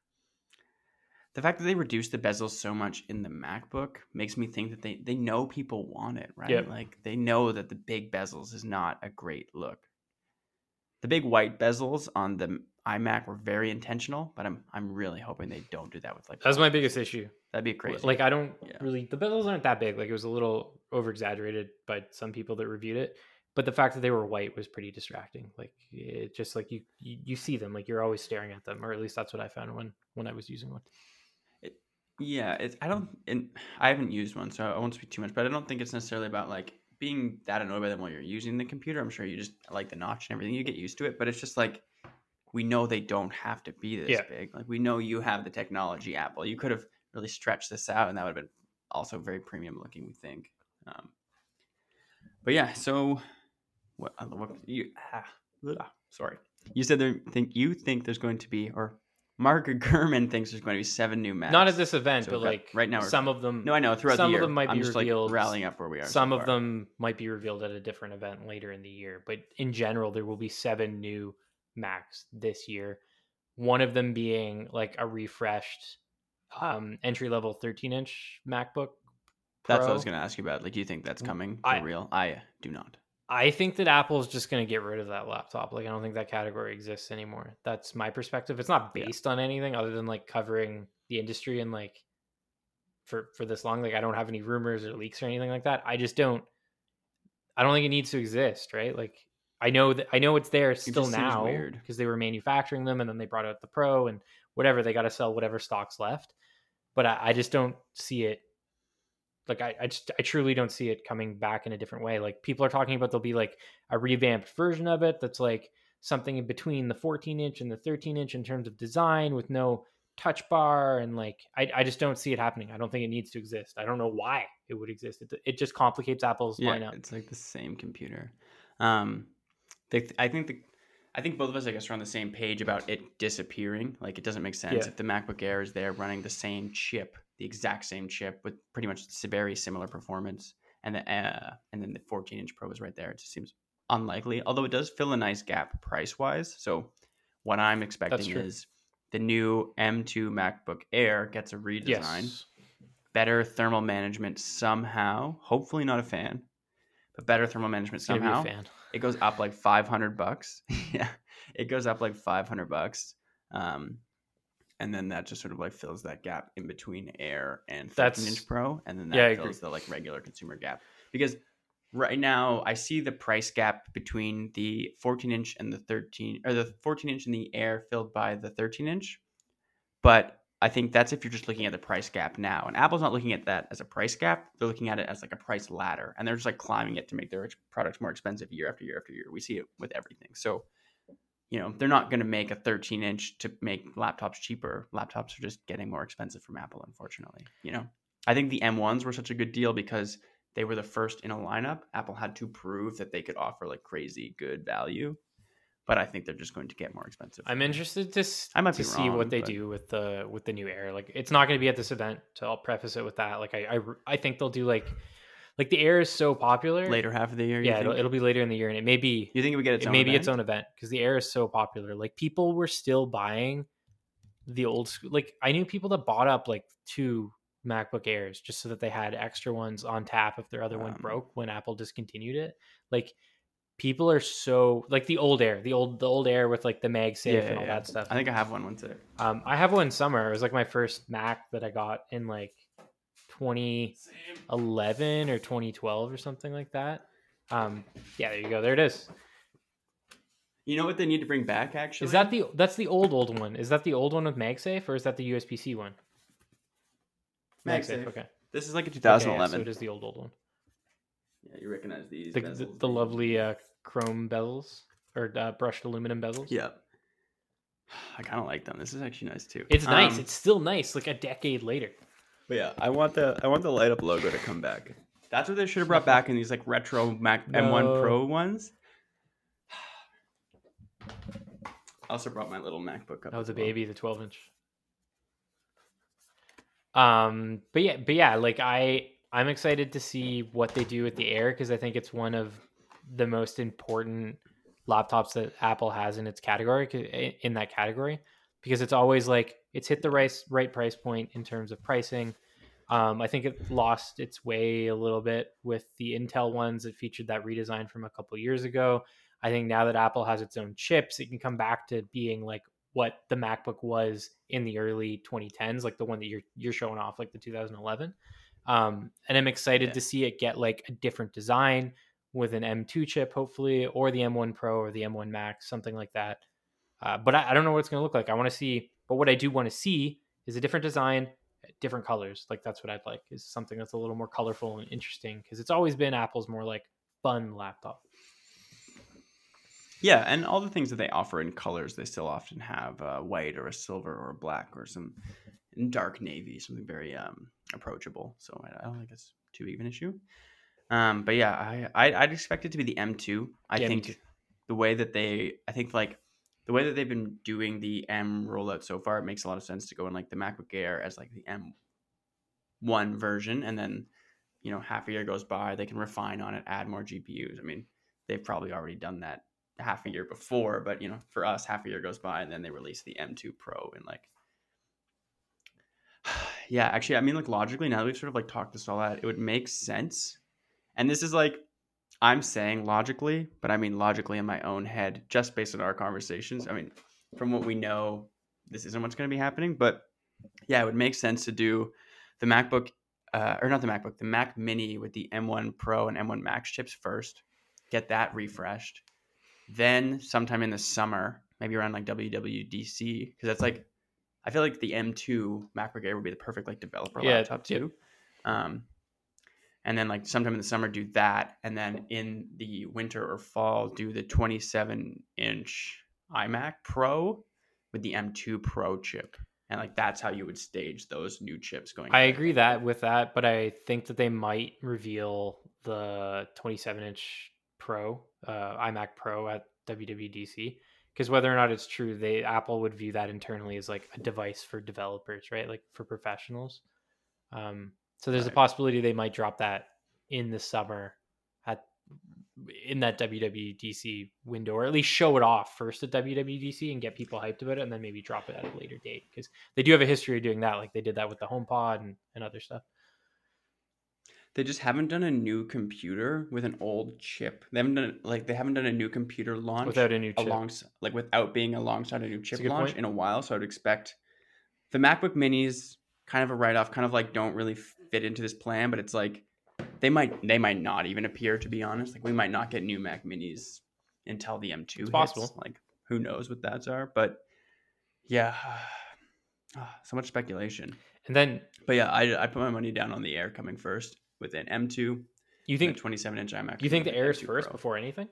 The fact that they reduced the bezels so much in the MacBook makes me think that they, they know people want it, right? Yep. Like they know that the big bezels is not a great look. The big white bezels on the iMac were very intentional, but I'm I'm really hoping they don't do that with like. That's my biggest issue. That'd be crazy. Like I don't yeah. really the bezels aren't that big. Like it was a little over exaggerated by some people that reviewed it, but the fact that they were white was pretty distracting. Like it just like you you, you see them, like you're always staring at them, or at least that's what I found when when I was using one. Yeah, it's I don't and I haven't used one, so I won't speak too much, but I don't think it's necessarily about like being that annoyed by them while you're using the computer. I'm sure you just like the notch and everything. You get used to it, but it's just like we know they don't have to be this yeah. big. Like we know you have the technology, Apple. You could have really stretched this out, and that would have been also very premium looking, we think. Um, but yeah, so what? what you ah, sorry, you said there think you think there's going to be or. Mark Gurman thinks there's going to be seven new Macs. Not at this event, so but like right now, some of them. No, I know throughout some the year. Some of them might I'm be just revealed. Like rallying up where we are. Some so of far. them might be revealed at a different event later in the year, but in general, there will be seven new Macs this year. One of them being like a refreshed um, entry level thirteen inch MacBook Pro. That's what I was going to ask you about. Like, do you think that's coming for I, real? I do not. I think that Apple's just going to get rid of that laptop. Like, I don't think that category exists anymore. That's my perspective. It's not based yeah. on anything other than like covering the industry and like for, for this long. Like, I don't have any rumors or leaks or anything like that. I just don't, I don't think it needs to exist. Right. Like I know that I know it's there still it now because they were manufacturing them and then they brought out the Pro and whatever, they got to sell whatever stock's left. But I, I just don't see it. Like, I, I just, I truly don't see it coming back in a different way. Like, people are talking about there'll be like a revamped version of it that's like something in between the fourteen inch and the thirteen inch in terms of design with no touch bar, and like I, I just don't see it happening. I don't think it needs to exist. I don't know why it would exist. It, it just complicates Apple's Yeah, lineup. it's like the same computer. Um, they, I think the, I think both of us, I guess, are on the same page about it disappearing. Like, it doesn't make sense Yeah. if the MacBook Air is there running the same chip, the exact same chip with pretty much very similar performance, and the uh, and then the fourteen inch Pro is right there. It just seems unlikely, although it does fill a nice gap price wise. So what I'm expecting is the new M two MacBook Air gets a redesign, Yes. better thermal management somehow. Hopefully not a fan, but better thermal management It's gonna be a somehow. fan. It goes up like five hundred bucks. Yeah, it goes up like five hundred bucks. Um, and then that just sort of like fills that gap in between Air and thirteen inch That's- Pro, and then that yeah, I fills agree. the like regular consumer gap. Because right now I see the price gap between the fourteen inch and the thirteen, or the fourteen inch and the Air filled by the thirteen inch. But I think that's if you're just looking at the price gap now. And Apple's not looking at that as a price gap. They're looking at it as like a price ladder. And they're just like climbing it to make their products more expensive year after year after year. We see it with everything. So, you know, they're not going to make a thirteen inch to make laptops cheaper. Laptops are just getting more expensive from Apple, unfortunately. You know, I think the M ones were such a good deal because they were the first in a lineup. Apple had to prove that they could offer like crazy good value. But I think they're just going to get more expensive. I'm interested to s- I might to be see wrong, what they but- do with the with the new Air. Like, it's not going to be at this event, so I'll preface it with that. Like, I I, I think they'll do like like the Air is so popular. Later half of the year, you yeah, think? it'll, it'll be later in the year, and it may be You think it would get its it own may be its event? own event because the Air is so popular. Like, people were still buying the old school. Like, I knew people that bought up like two MacBook Airs just so that they had extra ones on tap if their other one Um, broke when Apple discontinued it. Like, people are so like the old Air, the old the old Air with like the MagSafe Yeah, and all yeah. that stuff. I think I have one. One too. Um, I have one summer. It was like my first Mac that I got in like twenty eleven or twenty twelve or something like that. Um, yeah, there you go. There it is. You know what they need to bring back? Actually, Is that the that's the old old one? Is that the old one with MagSafe or is that the U S B C one? MagSafe? Okay. This is like a Okay, yeah, twenty eleven. so it is the old old one. Yeah, you recognize these The, bezels, the, the don't you? lovely uh, chrome bezels or uh, brushed aluminum bezels. Yeah, I kind of like them. This is actually nice too. It's nice. Um, It's still nice. Like a decade later. But yeah, I want the I want the light up logo to come back. That's what they should have brought back in these like retro Mac M one No. Pro ones. I also brought my little MacBook up. Oh, as the well. baby, the twelve inch. Um, but yeah, but yeah, like I, I'm excited to see what they do with the Air because I think it's one of the most important laptops that Apple has in its category, in that category, because it's always like it's hit the right right price point in terms of pricing. Um, I think it lost its way a little bit with the Intel ones that featured that redesign from a couple years ago. I think now that Apple has its own chips, it can come back to being like what the MacBook was in the early twenty tens, like the one that you're you're showing off, like the two thousand eleven. Um, and I'm excited Yeah. to see it get like a different design with an M two chip, hopefully, or the M one Pro or the M one Max, something like that. Uh, but I, I don't know what it's going to look like. I want to see, but what I do want to see is a different design, different colors. Like that's what I'd like, is something that's a little more colorful and interesting, because it's always been Apple's more like fun laptop. Yeah, and all the things that they offer in colors, they still often have uh, white or a silver or a black or some dark navy, something very um, approachable. So I, I don't think it's too big of an issue. Um, but yeah, I, I I'd expect it to be the M two. I Yeah, me think too. the way that they, I think like the way that they've been doing the M rollout so far, it makes a lot of sense to go in like the MacBook Air as like the M one version, and then you know half a year goes by, they can refine on it, add more G P Us. I mean, they've probably already done that half a year before, but you know, for us, half a year goes by, and then they release the M two Pro, and like, yeah, actually, I mean, like logically, now that we've sort of like talked this all out, it would make sense. And this is like, I'm saying logically, but I mean logically in my own head, just based on our conversations. I mean, from what we know, this isn't what's going to be happening, but yeah, it would make sense to do the MacBook, uh, or not the MacBook, the Mac Mini with the M one Pro and M one Max chips first, get that refreshed. Then sometime in the summer, maybe around like W W D C, because that's like, I feel like the M two MacBook Air would be the perfect like developer Yeah, laptop yep. too. Um, and then like sometime in the summer do that, and then in the winter or fall do the twenty-seven inch iMac Pro with the M two Pro chip, And like that's how you would stage those new chips going. I in. agree that with that, but I think that they might reveal the twenty-seven inch Pro, uh, iMac Pro at W W D C, because whether or not it's true, they Apple would view that internally as like a device for developers, right? Like for professionals. Um, so there's Right. a possibility they might drop that in the summer at in that W W D C window, or at least show it off first at W W D C and get people hyped about it, and then maybe drop it at a later date, because they do have a history of doing that. Like they did that with the HomePod and, and other stuff. They just haven't done a new computer with an old chip. They haven't done like they haven't done a new computer launch Without a new chip. alongs like without being alongside a new chip a good launch point. in a while. So I'd expect the MacBook Minis kind of a write off, kind of like don't really fit into this plan. But it's like they might they might not even appear, to be honest. Like we might not get new Mac Minis until the M two. It's hits. possible. Like who knows what that's are? But yeah, so much speculation. And then But yeah, I I put my money down on the Air coming first with an M two. you think twenty-seven inch iMac. you think the with an Air is M two first Pro. before anything?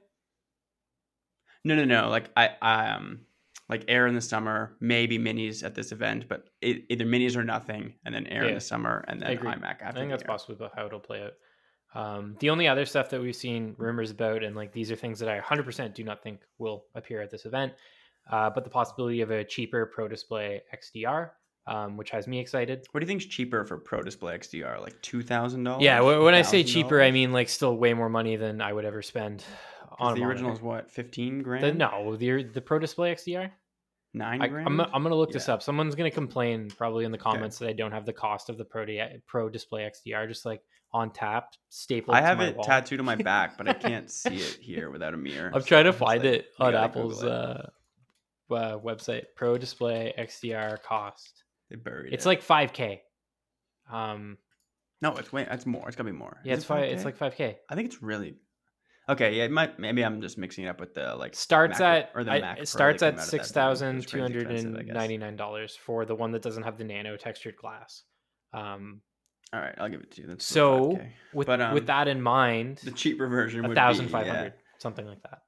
No, no, no. Like I, I um, like Air in the summer, maybe Minis at this event, but it, either Minis or nothing, and then Air in Yeah, the summer, and I then agree. iMac after. I think the that's Air. possibly about how it'll play out. Um, the only other stuff that we've seen rumors about, and like these are things that I one hundred percent do not think will appear at this event, uh, but the possibility of a cheaper Pro Display X D R, um, which has me excited. What do you think's cheaper for Pro Display X D R? Like two thousand dollars? Yeah, wh- when I say cheaper, I mean like still way more money than I would ever spend on the a original monitor. is what, fifteen grand? The, no, the the Pro Display X D R. Nine I, grand. I'm I'm gonna look this Yeah. up. Someone's gonna complain probably in the comments that I don't have the cost of the Pro D- Pro Display X D R just like on tap stapled. I to have my it wall. tattooed on my back, but I can't see it here without a mirror. I'm so trying to it's find like, it we on gotta Apple's Google it. uh, uh, website. Pro Display X D R cost. They buried It's it. like five K. Um, no, it's way. It's more. It's gotta be more. yeah, Is it's it five. five K? It's like five K. I think it's really. Okay, yeah, it might. Maybe I'm just mixing it up with the like Starts Mac, at or the I- Mac Pro it starts that at came out at that six time, thousand which was two crazy hundred expensive, I and guess. ninety nine dollars for the one that doesn't have the nano textured glass. Um, All right, I'll give it to you. That's so five K. with But, um, with that in mind, the cheaper version a would thousand be five yeah, hundred, something like that.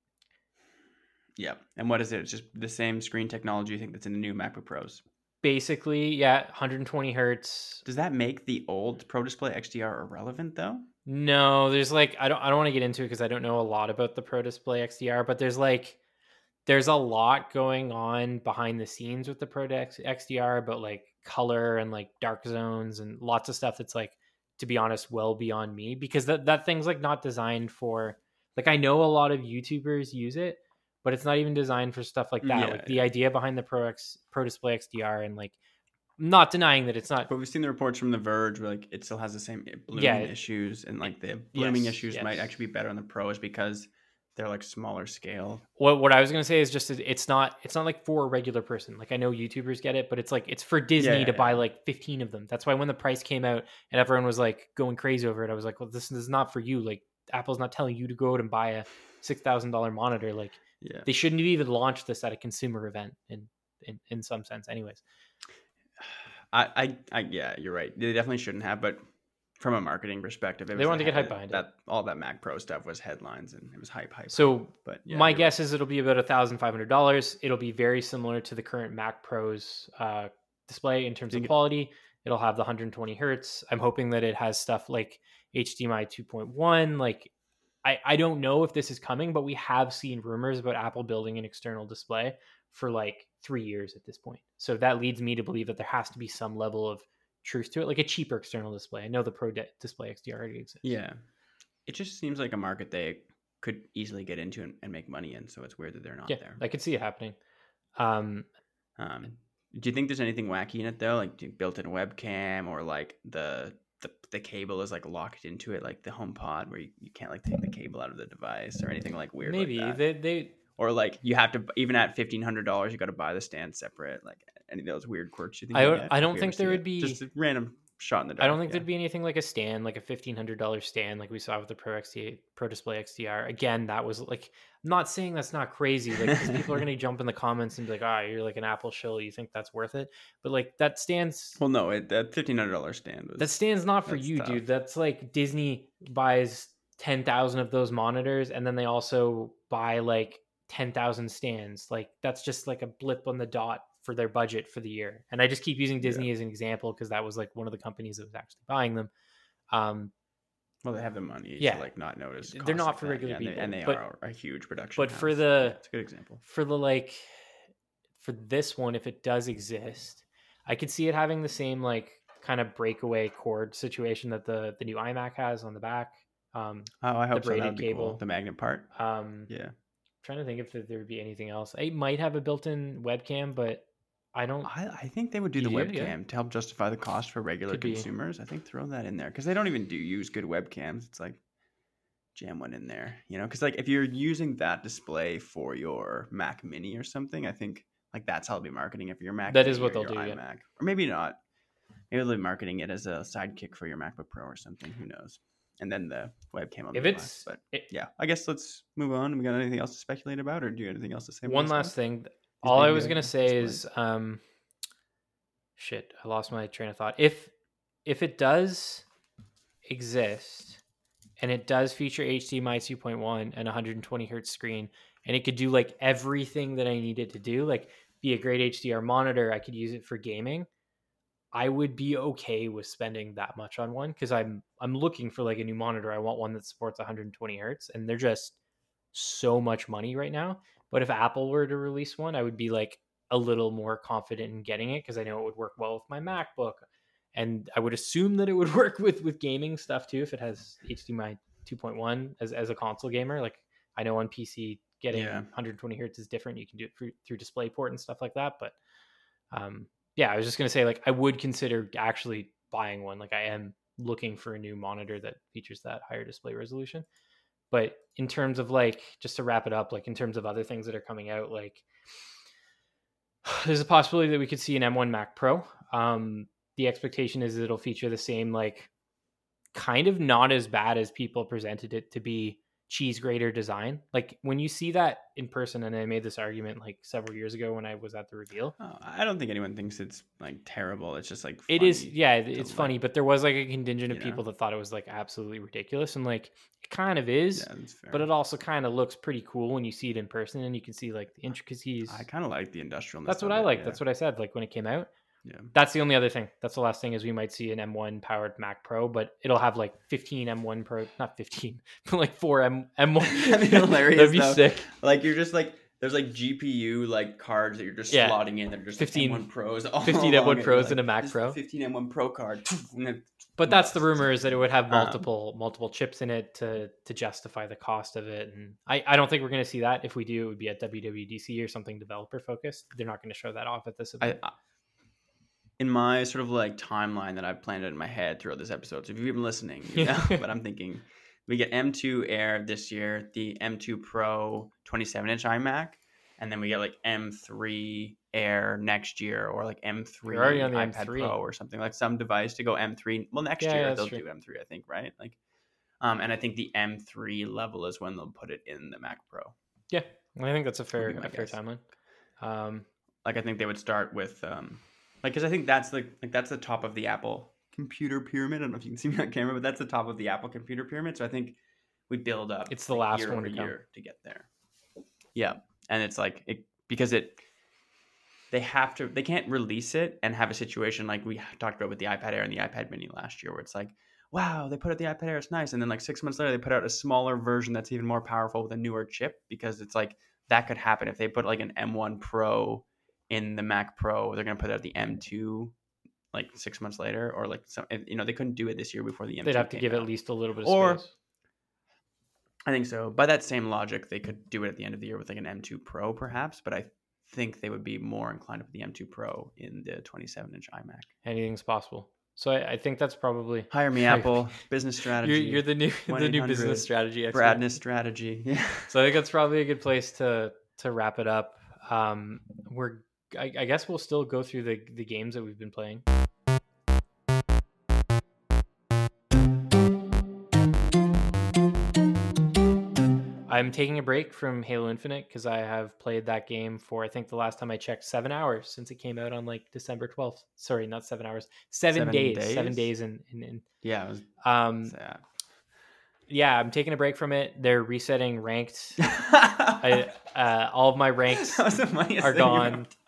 yeah. And what is it? It's just the same screen technology you think that's in the new MacBook Pros. Basically, yeah, one hundred twenty hertz. Does that make the old Pro Display X D R irrelevant though? No, there's like I don't I don't want to get into it because I don't know a lot about the Pro Display X D R, but there's like there's a lot going on behind the scenes with the Pro X D R about like color and like dark zones and lots of stuff that's like, to be honest, well beyond me, because that that thing's like not designed for, like, I know a lot of YouTubers use it, but it's not even designed for stuff like that. Yeah, like the yeah. idea behind the Pro X Pro Display X D R, and like I'm not denying that it's not. But we've seen the reports from The Verge where like it still has the same blooming Yeah. issues, and like the blooming Yes, issues yes. might actually be better on the Pros because they're like smaller scale. What what I was gonna say is just that it's not it's not like for a regular person. Like I know YouTubers get it, but it's like it's for Disney Yeah, to yeah, buy yeah. like fifteen of them. That's why when the price came out and everyone was like going crazy over it, I was like, well, this is not for you. Like Apple's not telling you to go out and buy a six thousand dollar monitor. Like Yeah. they shouldn't have even launched this at a consumer event in in, in some sense. Anyways, I, I, I, yeah, you're right. They definitely shouldn't have, but from a marketing perspective, it They was wanted the to get head- hype behind it. that, All that Mac Pro stuff was headlines, and it was hype, hype. so hype. But yeah, my you're guess is it'll be about a thousand five hundred dollars. It'll be very similar to the current Mac Pro's uh, display in terms of Think it- quality. It'll have the one hundred twenty hertz. I'm hoping that it has stuff like H D M I two point one. Like I, I don't know if this is coming, but we have seen rumors about Apple building an external display for like three years at this point. So that leads me to believe that there has to be some level of truth to it, like a cheaper external display. I know the Pro De- Display X D R already exists. Yeah, it just seems like a market they could easily get into and, and make money in. So it's weird that they're not Yeah, there. I could see it happening. Um, Um, do you think there's anything wacky in it though, like do- built-in webcam, or like the the the cable is like locked into it, like the HomePod, where you, you can't like take the cable out of the device, or anything like weird? maybe like that? they they Or like you have to, even at fifteen hundred dollars, you got to buy the stand separate. Like any of those weird quirks you think? I you don't- get I if don't you think ever there see would it? be- just a random shot in the dark. I don't think yeah. there'd be anything like a stand, like a fifteen hundred dollars stand, like we saw with the Pro X D Pro Display X D R. Again, that was like, I'm not saying that's not crazy. Like 'cause people are gonna jump in the comments and be like, "Ah, you're like an Apple shill. You think that's worth it?" But like that stands, Well, no, it, that fifteen hundred dollars stand was that stand's not for that's you, tough. dude. That's like Disney buys ten thousand of those monitors, and then they also buy like ten thousand stands. Like that's just like a blip on the dot for their budget for the year. And I just keep using Disney yeah. as an example because that was like one of the companies that was actually buying them. Um, well, they have the money yeah. to like not notice. They're not like for that. regular yeah, people, and they, and they but, are a huge production. But house. for the, yeah, it's a good example. For the like, for this one, if it does exist, I could see it having the same like kind of breakaway cord situation that the the new iMac has on the back. Um, oh, I hope the so. braided That would be cable, cool. The magnet part. Um, yeah. Trying to think if there would be anything else. It might have a built-in webcam, but I don't. I, I think they would do you the do? webcam Yeah. to help justify the cost for regular Could be. consumers. I think throw that in there because they don't even do use good webcams. It's like jam one in there, you know? Because like if you're using that display for your Mac Mini or something, I think like that's how they'll be marketing it for your Mac. That Mini is what or they'll your do, yeah. iMac, or maybe not. Maybe they'll be marketing it as a sidekick for your MacBook Pro or something. Who knows? And then the webcam will If be it's less. But it, yeah, I guess let's move on. We got anything else to speculate about, or do you have anything else to say? One about last this thing. These All I baby was gonna displays? say is, um, shit, I lost my train of thought. If if it does exist and it does feature H D M I two point one and one hundred twenty hertz screen, and it could do like everything that I needed to do, like be a great H D R monitor, I could use it for gaming, I would be okay with spending that much on one because I'm I'm looking for like a new monitor. I want one that supports one hundred twenty hertz, and they're just so much money right now. But if Apple were to release one, I would be like a little more confident in getting it because I know it would work well with my MacBook, and I would assume that it would work with with gaming stuff too if it has H D M I two point one as as a console gamer. Like I know on P C getting Yeah. one hundred twenty hertz is different. You can do it through, through DisplayPort and stuff like that, but um. Yeah, I was just going to say, like, I would consider actually buying one. Like, I am looking for a new monitor that features that higher display resolution. But in terms of, like, just to wrap it up, like, in terms of other things that are coming out, like, there's a possibility that we could see an M one Mac Pro. Um, the expectation is that it'll feature the same, like, kind of not as bad as people presented it to be cheese grater design. Like when you see that in person, and I made this argument like several years ago when I was at the reveal. Oh, I don't think anyone thinks it's like terrible. It's just like it funny is. Yeah, it's let, funny, but there was like a contingent of you people know? that thought it was like absolutely ridiculous, and like it kind of is. Yeah, that's fair. But it also kind of looks pretty cool when you see it in person, and you can see like the intricacies. I kind of like the industrialness. That's what of I it, like. yeah. That's what I said. Like when it came out. Yeah. That's the only other thing. That's the last thing is we might see an M one powered Mac Pro, but it'll have like fifteen M one Pro, not fifteen, but like four M M one. That'd be hilarious. That'd be though. sick. Like you're just like there's like G P U like cards that you're just Yeah. slotting in. They're just fifteen like M one Pros. All fifteen M one along it. Pros Like, and a Mac this is Pro. a fifteen M one Pro card. But that's the rumor is that it would have Um, multiple multiple chips in it to to justify the cost of it. And I, I don't think we're going to see that. If we do, it would be at W W D C or something developer focused. They're not going to show that off at this event. I, I, in my sort of like timeline that I've planned in my head throughout this episode. So if you've been listening, you know, but I'm thinking we get M two Air this year, the M two Pro twenty-seven inch iMac, and then we get like M three Air next year, or like M three We're already on the iPad M three. Pro or something, like some device to go M three. Well, next Yeah, year that's they'll true. do M three, I think, right? Like, um, and I think the M three level is when they'll put it in the Mac Pro. Yeah, I think that's a fair Would be my a fair guess. timeline. Um, Like I think they would start with um like because I think that's like like that's the top of the Apple computer pyramid. I don't know if you can see me on camera, but that's the top of the Apple computer pyramid. So I think we build up. It's the like, last year one over to come. year to get there. Yeah, and it's like it because it they have to they can't release it and have a situation like we talked about with the iPad Air and the iPad Mini last year, where it's like, wow, they put out the iPad Air, it's nice, and then like six months later they put out a smaller version that's even more powerful with a newer chip, because it's like that could happen if they put like an M one Pro in the Mac Pro. They're gonna put out the M two like six months later, or like some, you know, they couldn't do it this year before the M two. they'd have to came give out. at least a little bit of Or- space. I think so. By that same logic, they could do it at the end of the year with like an M two Pro, perhaps. But I think they would be more inclined to put the M two Pro in the twenty-seven inch iMac. Anything's possible. So I, I think that's probably Hire me, Apple. Business strategy. You're, you're the new the new one eight hundred business strategy expert. Bradness strategy. Yeah. So I think that's probably a good place to to wrap it up. Um, we're I, I guess we'll still go through the the games that we've been playing. I'm taking a break from Halo Infinite because I have played that game for, I think the last time I checked, seven hours since it came out on like December twelfth. Sorry, not seven hours, seven, Seven days, days? seven days in, in, in Yeah. It was um, sad. yeah, I'm taking a break from it. They're resetting ranked. I, uh, all of my ranks That was the funniest are thing you gone. ever-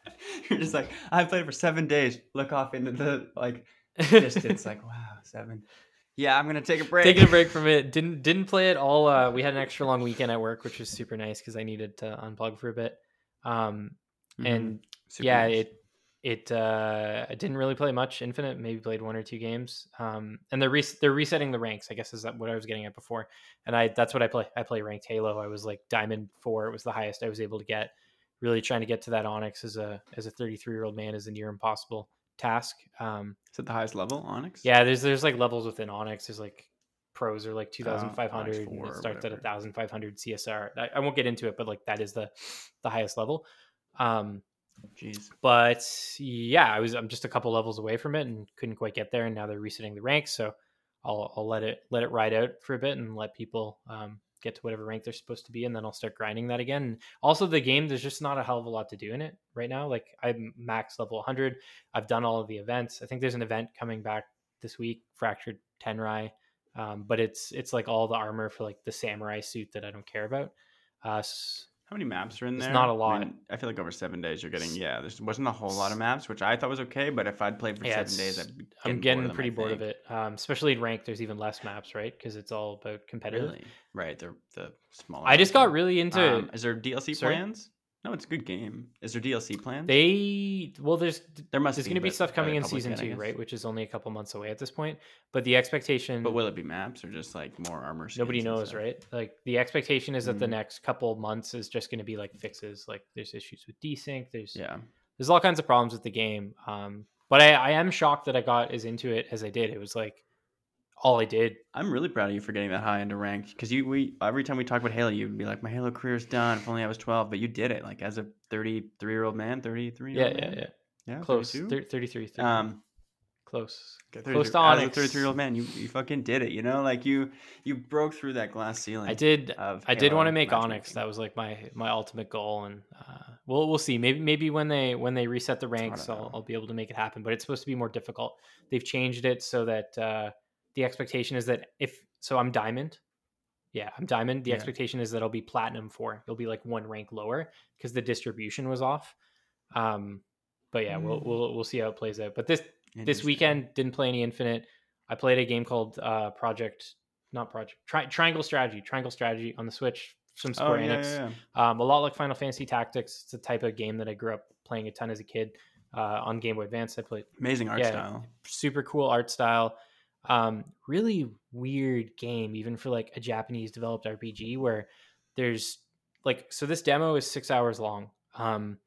You're just like, I played for seven days. Look off into the like distance. Like, wow, seven. Yeah, I'm gonna take a break. Taking a break from it. Didn't didn't play it all. Uh, we had an extra long weekend at work, which was super nice because I needed to unplug for a bit. Um, Mhm. and Super yeah, nice. it it uh, I didn't really play much Infinite. Maybe played one or two games. Um, and they're re- they're resetting the ranks. I guess is that what I was getting at before. And I that's what I play. I play ranked Halo. I was like Diamond four. It was the highest I was able to get. Really trying to get to that Onyx as a as a thirty-three year old man is a near impossible task. Um, Is it the highest level, Onyx? yeah, there's there's like levels within Onyx. There's like pros are like Oh, Onyx two thousand five hundred and four it or starts at whatever. one thousand five hundred C S R. I, I won't get into it, but like that is the the highest level. Um, Jeez. but yeah, I was I'm just a couple levels away from it and couldn't quite get there. And now they're resetting the ranks, so I'll I'll let it let it ride out for a bit and let people um, get to whatever rank they're supposed to be, and then I'll start grinding that again. And also, the game there's just not a hell of a lot to do in it right now. Like I'm max level one hundred. I've done all of the events. I think there's an event coming back this week, Fractured Tenrai, um, but it's it's like all the armor for like the samurai suit that I don't care about. Uh, s- How many maps are in It's there? not a I, lot. mean, I feel like over seven days you're getting yeah. There wasn't a whole lot of maps, which I thought was okay. But if I'd played for yeah, seven days, it's- I'd be I'm getting getting bored of them, pretty I bored of think. it, um, especially in ranked. There's even less maps, right? Because it's all about competitive. Really? Right. They're the smaller. I just ones, got yeah. really into Um, is there D L C Sorry? plans? No, it's a good game. Is there D L C plans? They well, there's There must there's be, going to be but stuff are coming they in public season yet, I two, guess? right? Which is only a couple months away at this point. But the expectation, But will it be maps or just like more armor? nobody skins and knows, stuff? right? Like the expectation is that the Mhm. next couple months is just going to be like fixes. Like there's issues with desync. There's Yeah. there's all kinds of problems with the game. Um, but I, I am shocked that I got as into it as I did. It was like all I did. I'm really proud of you for getting that high into ranked because you we every time we talk about Halo, you'd be like, my Halo career's done. If only I was twelve, but you did it like as a thirty-three year old man, thirty-three year Yeah, old yeah, man. yeah. Yeah, Close. thirty-two? Thir- thirty-three. thirty-three. Um, Close. okay, Close thirty-three. to As a Onyx. thirty-three year old man, you you fucking did it. You know, like you you broke through that glass ceiling. I did. Of I did want Halo to make Onyx. matchmaking. That was like my my ultimate goal, and uh, we'll we'll see. Maybe maybe when they when they reset the ranks, don't I'll, know. I'll be able to make it happen. But it's supposed to be more difficult. They've changed it so that uh, the expectation is that if so, I'm diamond. Yeah, I'm diamond. The Yeah. expectation is that I'll be platinum four. It'll be like one rank lower because the distribution was off. Um, but yeah, we'll Mm. we'll we'll see how it plays out. But this this Interesting. weekend didn't play any Infinite. I played a game called uh, Project, not Project, Tri- Triangle Strategy, Triangle Strategy on the Switch. Some Oh Square yeah, Enix, yeah, yeah. um, a lot like Final Fantasy Tactics. It's the type of game that I grew up playing a ton as a kid uh, on Game Boy Advance. I played Amazing art yeah, style. super cool art style. Um, really weird game, even for like a Japanese developed R P G, where there's like so this demo is six hours long. Um,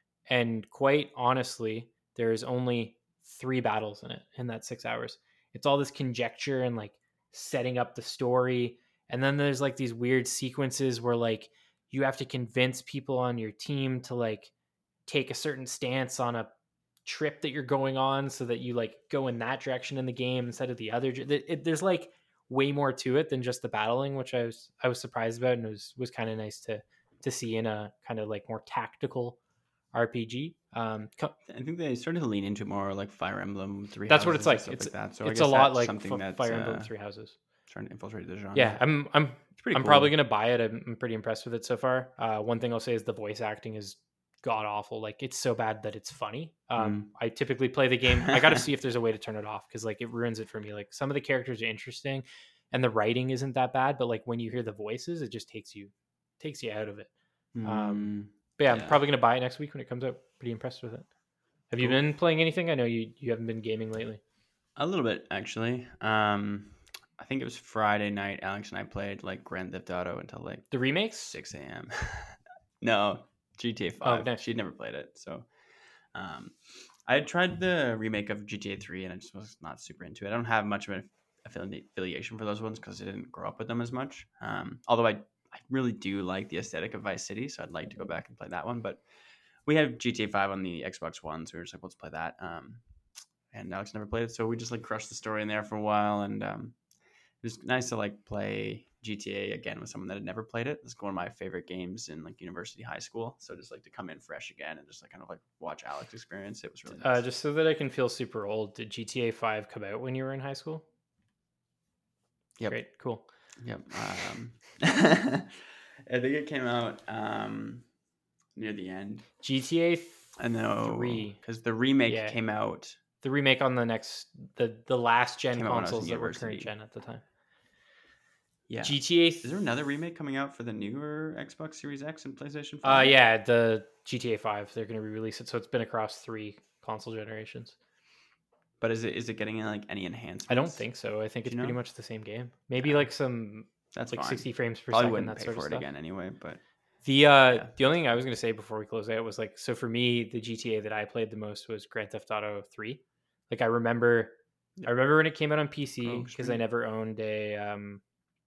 and quite honestly, there is only three battles in it in that six hours. It's all this conjecture and like setting up the story. And then there's like these weird sequences where like you have to convince people on your team to like take a certain stance on a trip that you're going on so that you like go in that direction in the game instead of the other. It, it, there's like way more to it than just the battling, which I was I was surprised about, and it was was kind of nice to to see in a kind of like more tactical R P G. Um, co- I think they started to lean into more like Fire Emblem Three. that's what it's Houses and like. stuff It's like that. So I it's a guess lot that's like something F- that's, Fire Emblem uh, Three Houses. trying to infiltrate the genre. Yeah, I'm I'm It's pretty I'm cool. probably gonna buy it. I'm, I'm pretty impressed with it so far. Uh, one thing I'll say is the voice acting is god awful. Like it's so bad that it's funny. Um, I typically play the game. I got to see if there's a way to turn it off because like it ruins it for me. Like some of the characters are interesting, and the writing isn't that bad, but like when you hear the voices, it just takes you takes you out of it. Um, Mm, but yeah, yeah. I'm probably gonna buy it next week when it comes out. Pretty impressed with it. Have you Cool. been playing anything? I know you you haven't been gaming lately. a little bit actually. Um, I think it was Friday night. Alex and I played like Grand Theft Auto until like The remakes? six a.m. No, G T A five. nice. She'd never played it, so um, I had tried the remake of G T A three, and I just was not super into it. I don't have much of an affili- affiliation for those ones because I didn't grow up with them as much. Um, although I, I really do like the aesthetic of Vice City, so I'd like to go back and play that one. But we have G T A five on the Xbox One, so we were just like, let's play that. Um, and Alex never played it, so we just like crushed the story in there for a while, and um, it was nice to like play G T A again with someone that had never played it. It's one of my favorite games in like university, high school. So just like to come in fresh again and just like kind of like watch Alex experience. It was really nice. Uh, just so that I can feel super old, did G T A five come out when you were in high school? Yep. Great, cool. Yep. Um, I think it came out um, near the end. G T A I know. Three. Because the remake Yeah. came out. The remake on the next, the, the last gen Came out when I was in consoles that were university. current gen at the time. Yeah. G T A. Is there another remake coming out for the newer Xbox Series X and PlayStation Uh, five? yeah, the G T A five. They're going to re-release it, so it's been across three console generations. But is it is it getting like any enhancements? I don't think so. I think Do it's you know? pretty much the same game. Maybe Yeah. like some That's like fine. sixty frames per Probably second, wouldn't that pay sort for of it stuff. again anyway. But The uh, Yeah. the only thing I was going to say before we close out was like, so for me, the G T A that I played the most was Grand Theft Auto three. Like I remember, I remember when it came out on P C Oh, because I sweet. never owned a, um,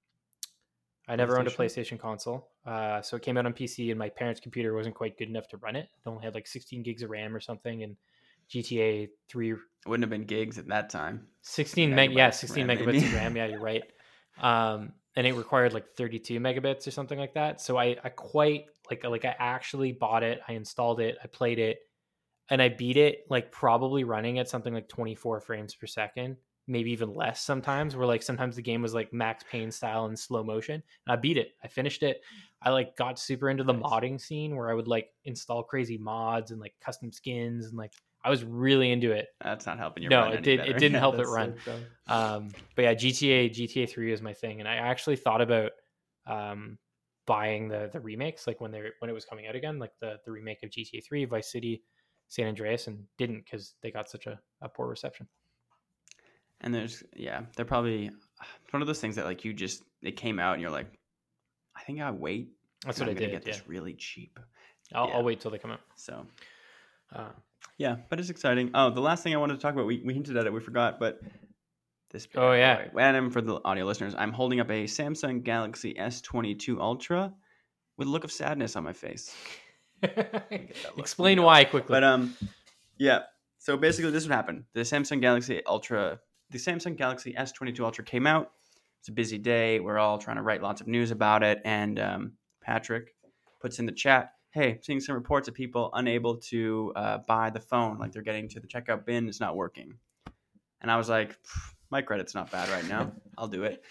I never owned a PlayStation console. Uh, so it came out on P C and my parents' computer wasn't quite good enough to run it. It only had like sixteen gigs of RAM or something, and G T A three it wouldn't have been gigs at that time. sixteen meg, yeah, Megabytes sixteen RAM, megabits maybe. of RAM. Yeah, you're right. Um, and it required like thirty-two megabits or something like that. So I, I quite like, like I actually bought it. I installed it. I played it, and I beat it like probably running at something like twenty-four frames per second, maybe even less sometimes. Where like sometimes the game was like Max Payne style in slow motion. And I beat it. I finished it. I like got super into the Nice. modding scene where I would like install crazy mods and like custom skins, and like I was really into it. That's not helping your No, run it any did- it better. didn't Yeah, help it that's so run. dumb. Um, but yeah, G T A G T A three is my thing, and I actually thought about um, buying the the remakes, like when they when it was coming out again, like the the remake of G T A three, Vice City, San Andreas, and didn't because they got such a, a poor reception. And there's yeah, they're probably it's one of those things that like you just it came out and you're like, I think I wait. That's and what I'm I gonna did. Get Yeah, this really cheap. I'll, yeah. I'll wait till they come out. So Uh, yeah, but it's exciting. Oh, the last thing I wanted to talk about, we, we hinted at it, we forgot, but this. Oh, bad yeah. boy. And for the audio listeners, I'm holding up a Samsung Galaxy S twenty-two Ultra with a look of sadness on my face. Explain why quickly. But um, yeah. So basically, this would happen. The Samsung Galaxy Ultra, the Samsung Galaxy S twenty-two Ultra came out. It's a busy day. We're all trying to write lots of news about it, and um, Patrick puts in the chat, "Hey, seeing some reports of people unable to uh, buy the phone, like they're getting to the checkout bin, it's not working." And I was like, "My credit's not bad right now. I'll do it."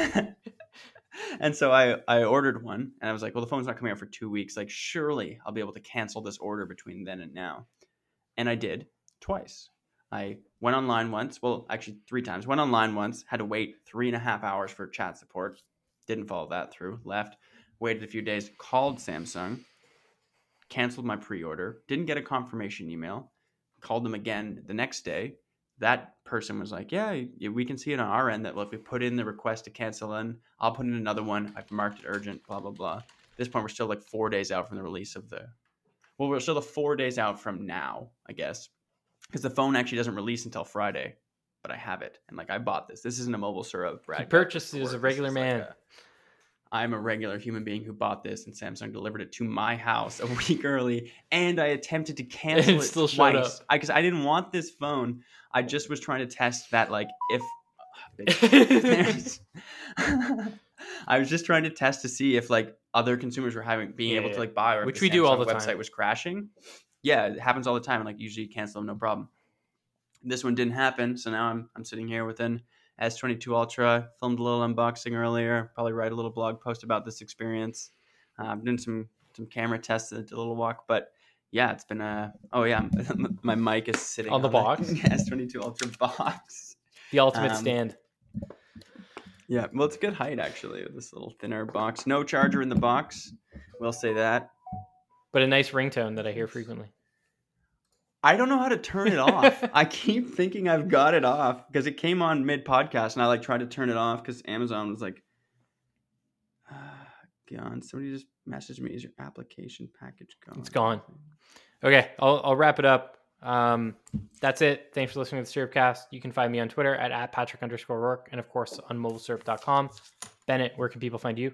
And so I, I ordered one, and I was like, well, the phone's not coming out for two weeks. Like, surely I'll be able to cancel this order between then and now. And I did twice. I went online once. Well, actually three times. Went online once, had to wait three and a half hours for chat support. Didn't follow that through. Left. Waited a few days. Called Samsung. Canceled my pre-order. Didn't get a confirmation email. Called them again the next day. That person was like, yeah, we can see it on our end that, well, if we put in the request to cancel in, I'll put in another one. I've marked it urgent, blah, blah, blah. At this point, we're still like four days out from the release of the, well, we're still the four days out from now, I guess, because the phone actually doesn't release until Friday, but I have it. And like, I bought this. This isn't a mobile syrup. He purchased it as a regular man. Like a, I'm a regular human being who bought this, and Samsung delivered it to my house a week early, and I attempted to cancel It it still showed twice up. because I, I didn't want this phone. I just was trying to test that, like, if there's- I was just trying to test to see if like other consumers were having being Yeah, able yeah. to like buy, or if Which the we do all Samsung the website time. was crashing. Yeah, it happens all the time, and like usually you cancel them, no problem. This one didn't happen, so now I'm I'm sitting here with an S twenty-two Ultra. Filmed a little unboxing earlier. Probably write a little blog post about this experience. Uh, I'm doing some some camera tests, a little walk, but yeah, it's been a. Oh yeah, my mic is sitting On the box? S twenty-two Ultra box. The ultimate Um, stand. Yeah, well, it's a good height actually with this little thinner box. No charger in the box. We'll say that. But a nice ringtone that I hear frequently. I don't know how to turn it off. I keep thinking I've got it off because it came on mid podcast, and I like tried to turn it off because Amazon was like, uh, "Gone." Somebody just messaged me, "Is your application package gone?" It's gone. Okay, I'll, I'll wrap it up. Um, that's it. Thanks for listening to the Syrupcast. You can find me on Twitter at, at Patrick underscore Rourke, and of course on mobile syrup dot com. Bennett, where can people find you?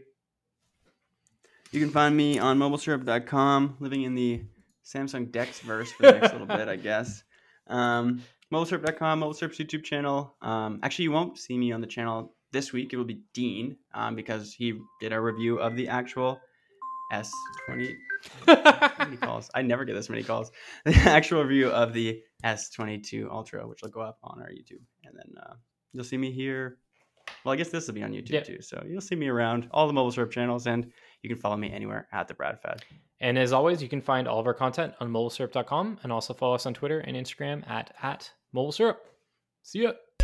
You can find me on mobile syrup dot com, living in the Samsung Dex verse for the next little bit, I guess. Um, mobile syrup dot com, MobileSyrup's YouTube channel. Um, actually, you won't see me on the channel this week. It will be Dean um, because he did a review of the actual S twenty. How many calls? I never get this many calls. The actual review of the S twenty-two Ultra, which will go up on our YouTube. And then uh, you'll see me here Well, I guess this will be on YouTube Yeah. too. So you'll see me around all the Mobile Syrup channels, and you can follow me anywhere at the Brad Fad. And as always, you can find all of our content on mobile syrup dot com and also follow us on Twitter and Instagram at, at mobile syrup. See ya.